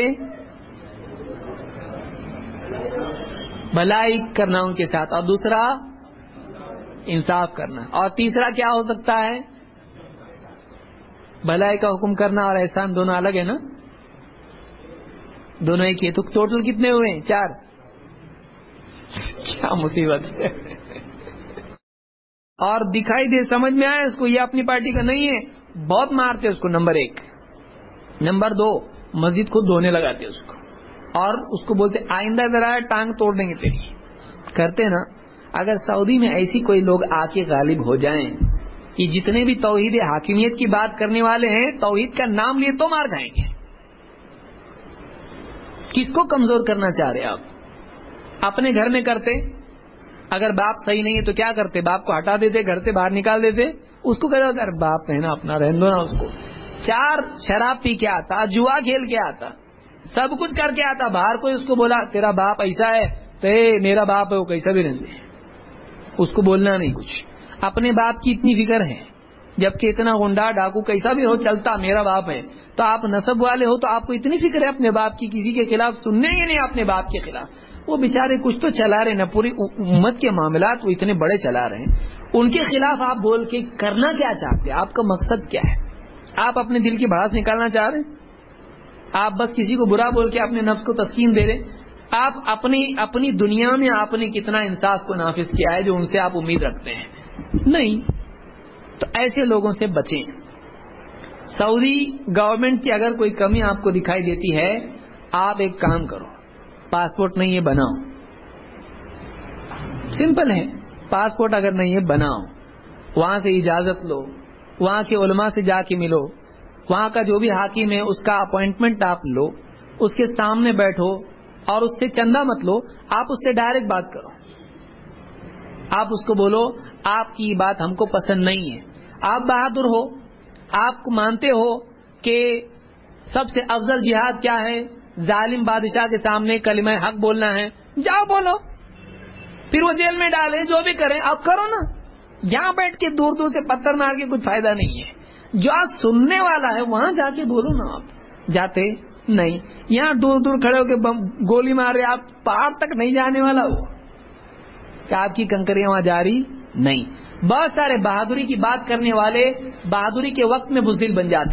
بھلائی کرنا ان کے ساتھ، اور دوسرا انصاف کرنا، اور تیسرا کیا ہو سکتا ہے؟ بھلائی کا حکم کرنا اور احسان دونوں الگ ہے نا، دونوں ایک ہی. تو ٹوٹل کتنے ہوئے؟ 4. کیا مصیبت ہے. اور دکھائی دے سمجھ میں آئے اس کو یہ اپنی پارٹی کا نہیں ہے، بہت مارتے اس کو. نمبر 1. نمبر 2 مسجد کو دھونے لگاتے اس کو، اور اس کو بولتے آئندہ ذرا ٹانگ توڑ دیں گے تیری. کرتے نا. اگر سعودی میں ایسی کوئی لوگ آ کے غالب ہو جائیں، یہ جتنے بھی توحید حاکمیت کی بات کرنے والے ہیں توحید کا نام لیے تو مار کھائیں گے. کس کو کمزور کرنا چاہ رہے آپ؟ اپنے گھر میں کرتے، اگر باپ صحیح نہیں ہے تو کیا کرتے؟ باپ کو ہٹا دیتے، گھر سے باہر نکال دیتے. اس کو کہتے اگر باپ ہے نا اپنا رہن دو نا. اس کو 4 شراب پی کے آتا، جوا کھیل کے آتا، سب کچھ کر کے آتا، باہر کوئی اس کو بولا تیرا باپ ایسا ہے تو میرا باپ ہے وہ کیسا بھی رہنے دے، اس کو بولنا نہیں کچھ. اپنے باپ کی اتنی فکر ہے، جبکہ اتنا گنڈا ڈاکو کیسا بھی ہو چلتا میرا باپ ہے. تو آپ نسب والے ہو تو آپ کو اتنی فکر ہے اپنے باپ کی، کسی کے خلاف سننے ہی نہیں اپنے باپ کے خلاف. وہ بیچارے کچھ تو چلا رہے نا، پوری امت کے معاملات وہ اتنے بڑے چلا رہے ہیں، ان کے خلاف آپ بول کے کرنا کیا چاہتے ہیں؟ آپ کا مقصد کیا ہے؟ آپ اپنے دل کی بھڑاس نکالنا چاہ رہے ہیں؟ آپ بس کسی کو برا بول کے اپنے نفس کو تسکین دے رہے؟ آپ اپنی دنیا میں آپ نے کتنا انصاف کو نافذ کیا ہے جو ان سے آپ امید رکھتے ہیں؟ نہیں. تو ایسے لوگوں سے بچیں. سعودی گورنمنٹ کی اگر کوئی کمی آپ کو دکھائی دیتی ہے، آپ ایک کام کرو، پاسپورٹ نہیں ہے بناؤ. سمپل ہے. پاسپورٹ اگر نہیں ہے بناؤ، وہاں سے اجازت لو، وہاں کے علماء سے جا کے ملو، وہاں کا جو بھی حاکم ہے اس کا اپوائنٹمنٹ آپ لو، اس کے سامنے بیٹھو اور اس سے چندہ مت لو، آپ اس سے ڈائریکٹ بات کرو. آپ اس کو بولو آپ کی بات ہم کو پسند نہیں ہے، آپ بہادر ہو، آپ کو مانتے ہو کہ سب سے افضل جہاد کیا ہے؟ ظالم بادشاہ کے سامنے کلمہ حق بولنا ہے. جاؤ بولو، پھر وہ جیل میں ڈالے جو بھی کریں آپ کرو نا. یہاں بیٹھ کے دور دور سے پتھر مار کے کچھ فائدہ نہیں ہے. جو آپ سننے والا ہے وہاں جا کے بولو نا. آپ جاتے نہیں، یہاں دور دور کھڑے ہو کے گولی مار رہے، آپ پہاڑ تک نہیں جانے والا ہو کہ آپ کی کنکریاں وہاں جاری نہیں. بہت سارے بہادری کی بات کرنے والے بہادری کے وقت میں بزدل بن جاتے ہیں،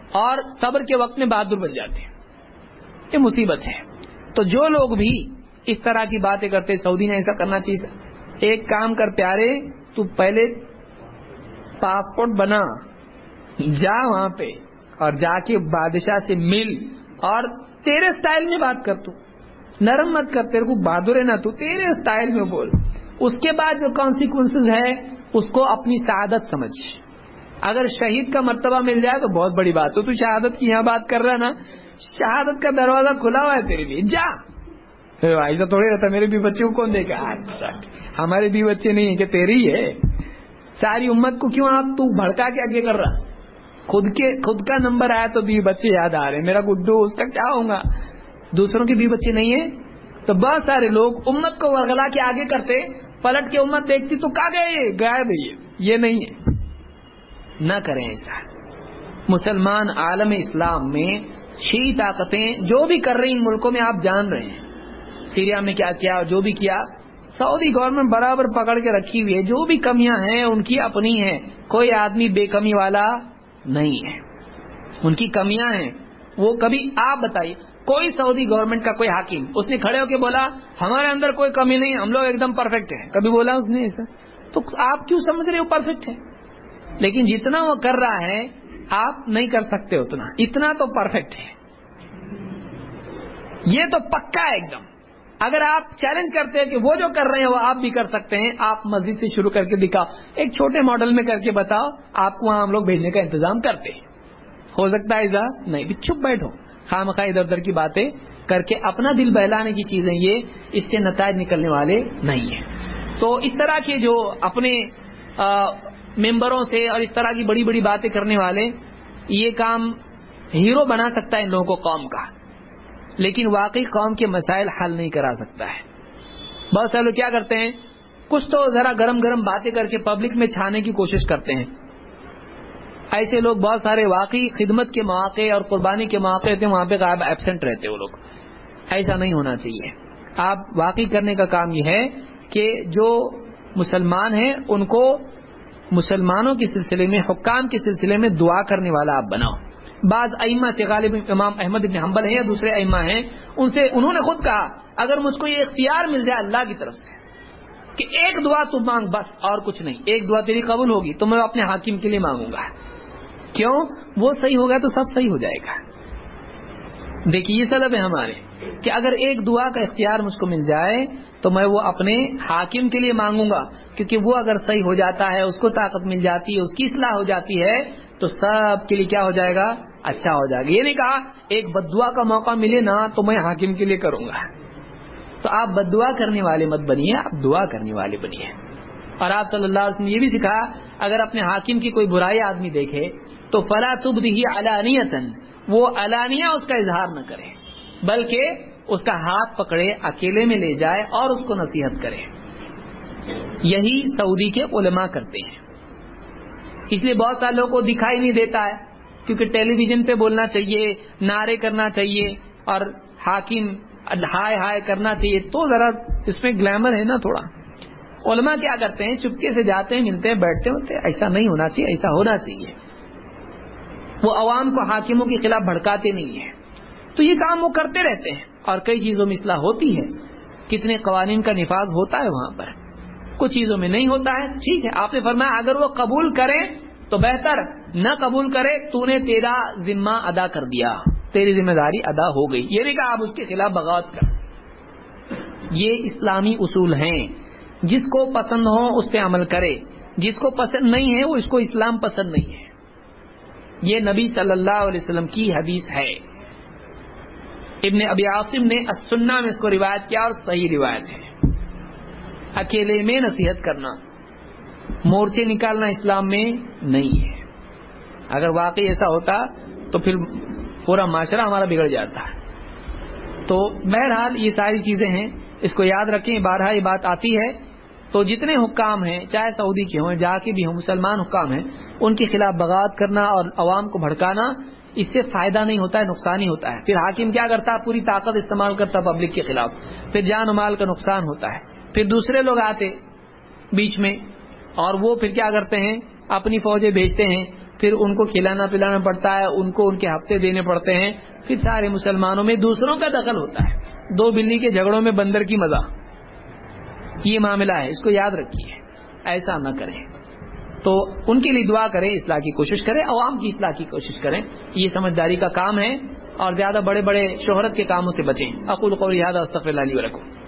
اور صبر کے وقت میں بہادر بن جاتے ہیں. یہ مصیبت ہے. تو جو لوگ بھی اس طرح کی باتیں کرتے سعودی نے ایسا کرنا چاہیے. ایک کام کر پیارے, تو پہلے پاسپورٹ بنا, جا وہاں پہ اور جا کے بادشاہ سے مل اور تیرے سٹائل میں بات کر. تو نرم مت کر, تیرے کو بہادر ہے نا, تو تیرے سٹائل میں بول. اس کے بعد جو کانسیکوینسز ہے اس کو اپنی سعادت سمجھ. اگر شہید کا مرتبہ مل جائے تو بہت بڑی بات. تو شہادت کی یہاں بات کر رہا ہے نا, شہادت کا دروازہ کھلا ہوا ہے تیرے لیے, جا. ایسا تھوڑی رہتا میرے بھی بچے کو کون دے گا. ہمارے بھی بچے نہیں ہیں کہ تیری ہے. ساری امت کو کیوں آپ تو بھڑکا کے آگے کر رہا. خود کا نمبر آیا تو بھی بچے یاد آ رہے, میرا گڈو اس کا کیا ہوگا. دوسروں کے بھی بچے نہیں ہیں. تو بہت سارے لوگ امت کو ورغلا کے آگے کرتے, پلٹ کے امت دیکھتی تو کہاں گئے, غائب ہے. یہ نہیں ہے, نہ کریں ایسا. مسلمان عالم اسلام میں 6 طاقتیں جو بھی کر رہی ان ملکوں میں آپ جان رہے ہیں. سیریا میں کیا کیا, جو بھی کیا, سعودی گورنمنٹ برابر پکڑ کے رکھی ہوئی ہے. جو بھی کمیاں ہیں ان کی اپنی ہیں, کوئی آدمی بے کمی والا نہیں ہے. ان کی کمیاں ہیں وہ کبھی. آپ بتائیے کوئی سعودی گورنمنٹ کا کوئی حاکم اس نے کھڑے ہو کے بولا ہمارے اندر کوئی کمی نہیں, ہم لوگ ایک دم پرفیکٹ ہیں, کبھی بولا اس نے ایسا؟ تو آپ کیوں سمجھ رہے ہو پرفیکٹ ہے. لیکن جتنا وہ کر رہا ہے آپ نہیں کر سکتے اتنا, اتنا تو پرفیکٹ ہے. یہ تو پکا ہے ایک دم. اگر آپ چیلنج کرتے ہیں کہ وہ جو کر رہے ہیں وہ آپ بھی کر سکتے ہیں, آپ مسجد سے شروع کر کے دکھاؤ, ایک چھوٹے ماڈل میں کر کے بتاؤ, آپ کو وہاں ہم لوگ بھیجنے کا انتظام کرتے ہیں. ہو سکتا ہے ایسا نہیں, بھی چپ بیٹھو. خامخواہ ادھر ادھر کی باتیں کر کے اپنا دل بہلانے کی چیزیں, یہ اس سے نتائج نکلنے والے نہیں ہیں. تو اس طرح کے جو اپنے ممبروں سے اور اس طرح کی بڑی بڑی باتیں کرنے والے, یہ کام ہیرو بنا سکتا ہے ان لوگوں کو قوم کا, لیکن واقعی قوم کے مسائل حل نہیں کرا سکتا ہے. بہت سارے لوگ کیا کرتے ہیں, کچھ تو ذرا گرم گرم باتیں کر کے پبلک میں چھانے کی کوشش کرتے ہیں. ایسے لوگ بہت سارے واقعی خدمت کے مواقع اور قربانی کے مواقع ہوتے ہیں, وہاں پہ غائب ایبسنٹ رہتے وہ لوگ. ایسا نہیں ہونا چاہیے. آپ واقعی کرنے کا کام یہ ہے کہ جو مسلمان ہیں ان کو مسلمانوں کے سلسلے میں, حکام کے سلسلے میں دعا کرنے والا آپ بناؤ. بعض ائمہ سے, غالب امام احمد بن حنبل ہیں یا دوسرے ائمہ ہیں, انہوں نے خود کہا اگر مجھ کو یہ اختیار مل جائے اللہ کی طرف سے کہ ایک دعا تو مانگ بس اور کچھ نہیں, ایک دعا تیری قبول ہوگی تو میں اپنے حاکم کے لیے مانگوں گا. کیوں؟ وہ صحیح ہو گیا تو سب صحیح ہو جائے گا. دیکھیے یہ سبب ہے ہمارے کہ اگر ایک دعا کا اختیار مجھ کو مل جائے تو میں وہ اپنے حاکم کے لیے مانگوں گا, کیونکہ وہ اگر صحیح ہو جاتا ہے, اس کو طاقت مل جاتی ہے, اس کی اصلاح ہو جاتی ہے, تو سب کے لیے کیا ہو جائے گا, اچھا ہو جائے گا. یہ نہیں کہا ایک بد دعا کا موقع ملے نا تو میں حاکم کے لیے کروں گا. تو آپ بد دعا کرنے والے مت بنیے, آپ دعا کرنے والے بنیے. اور آپ صلی اللہ علیہ وسلم نے یہ بھی سکھا, اگر اپنے حاکم کی کوئی برائی آدمی دیکھے تو فلا تبدہ علانیۃً, وہ علانیہ اس کا اظہار نہ کرے, بلکہ اس کا ہاتھ پکڑے, اکیلے میں لے جائے اور اس کو نصیحت کرے. یہی سعودی کے علماء کرتے ہیں. اس لیے بہت سارے لوگوں کو دکھائی نہیں دیتا ہے, کیونکہ ٹیلی ویژن پہ بولنا چاہیے, نعرے کرنا چاہیے اور حاکم ہائے ہائے کرنا چاہیے, تو ذرا اس میں گلیمر ہے نا تھوڑا. علماء کیا کرتے ہیں, چپکے سے جاتے ہیں, ملتے ہیں, بیٹھتے ہوتے. ایسا نہیں ہونا چاہیے, ایسا ہونا چاہیے. وہ عوام کو حاکموں کے خلاف بھڑکاتے نہیں ہیں. تو یہ کام وہ کرتے رہتے ہیں اور کئی چیزوں میں اصلاح ہوتی ہے. کتنے قوانین کا نفاذ ہوتا ہے وہاں پر, کچھ چیزوں میں نہیں ہوتا ہے. ٹھیک ہے, آپ نے فرمایا اگر وہ قبول کرے تو بہتر, نہ قبول کرے تو نے تیرا ذمہ ادا کر دیا, تیری ذمہ داری ادا ہو گئی. یہ نہیں کہا آپ اس کے خلاف بغاوت کر. یہ اسلامی اصول ہیں, جس کو پسند ہو اس پہ عمل کرے, جس کو پسند نہیں ہے وہ اس کو اسلام پسند نہیں ہے. یہ نبی صلی اللہ علیہ وسلم کی حدیث ہے. ابن ابی عاصم نے السنہ میں اس کو روایت کیا اور صحیح روایت ہے. اکیلے میں نصیحت کرنا, مورچے نکالنا اسلام میں نہیں ہے. اگر واقعی ایسا ہوتا تو پھر پورا معاشرہ ہمارا بگڑ جاتا ہے. تو بہرحال یہ ساری چیزیں ہیں, اس کو یاد رکھیں. بارہا یہ بات آتی ہے تو جتنے حکام ہیں, چاہے سعودی کے ہوں, جہاں کے بھی ہوں, مسلمان حکام ہیں, ان کے خلاف بغاوت کرنا اور عوام کو بھڑکانا, اس سے فائدہ نہیں ہوتا ہے, نقصان ہی ہوتا ہے. پھر حاکم کیا کرتا ہے, پوری طاقت استعمال کرتا پبلک کے خلاف, پھر جان و مال کا نقصان ہوتا ہے. پھر دوسرے لوگ آتے بیچ میں اور وہ پھر کیا کرتے ہیں, اپنی فوجیں بھیجتے ہیں, پھر ان کو کھلانا پلانا پڑتا ہے، ان کو ان کے ہفتے دینے پڑتے ہیں، پھر سارے مسلمانوں میں دوسروں کا دخل ہوتا ہے. 2 بلی کے جھگڑوں میں بندر کی مزہ، یہ معاملہ ہے. اس کو یاد رکھیے، ایسا نہ کریں. تو ان کے لیے دعا کریں، اصلاح کی کوشش کریں، عوام کی اصلاح کی کوشش کریں. یہ سمجھداری کا کام ہے، اور زیادہ بڑے بڑے شہرت کے کاموں سے بچیں. اقول قولی ھذا استغفر اللہ لی ولکم.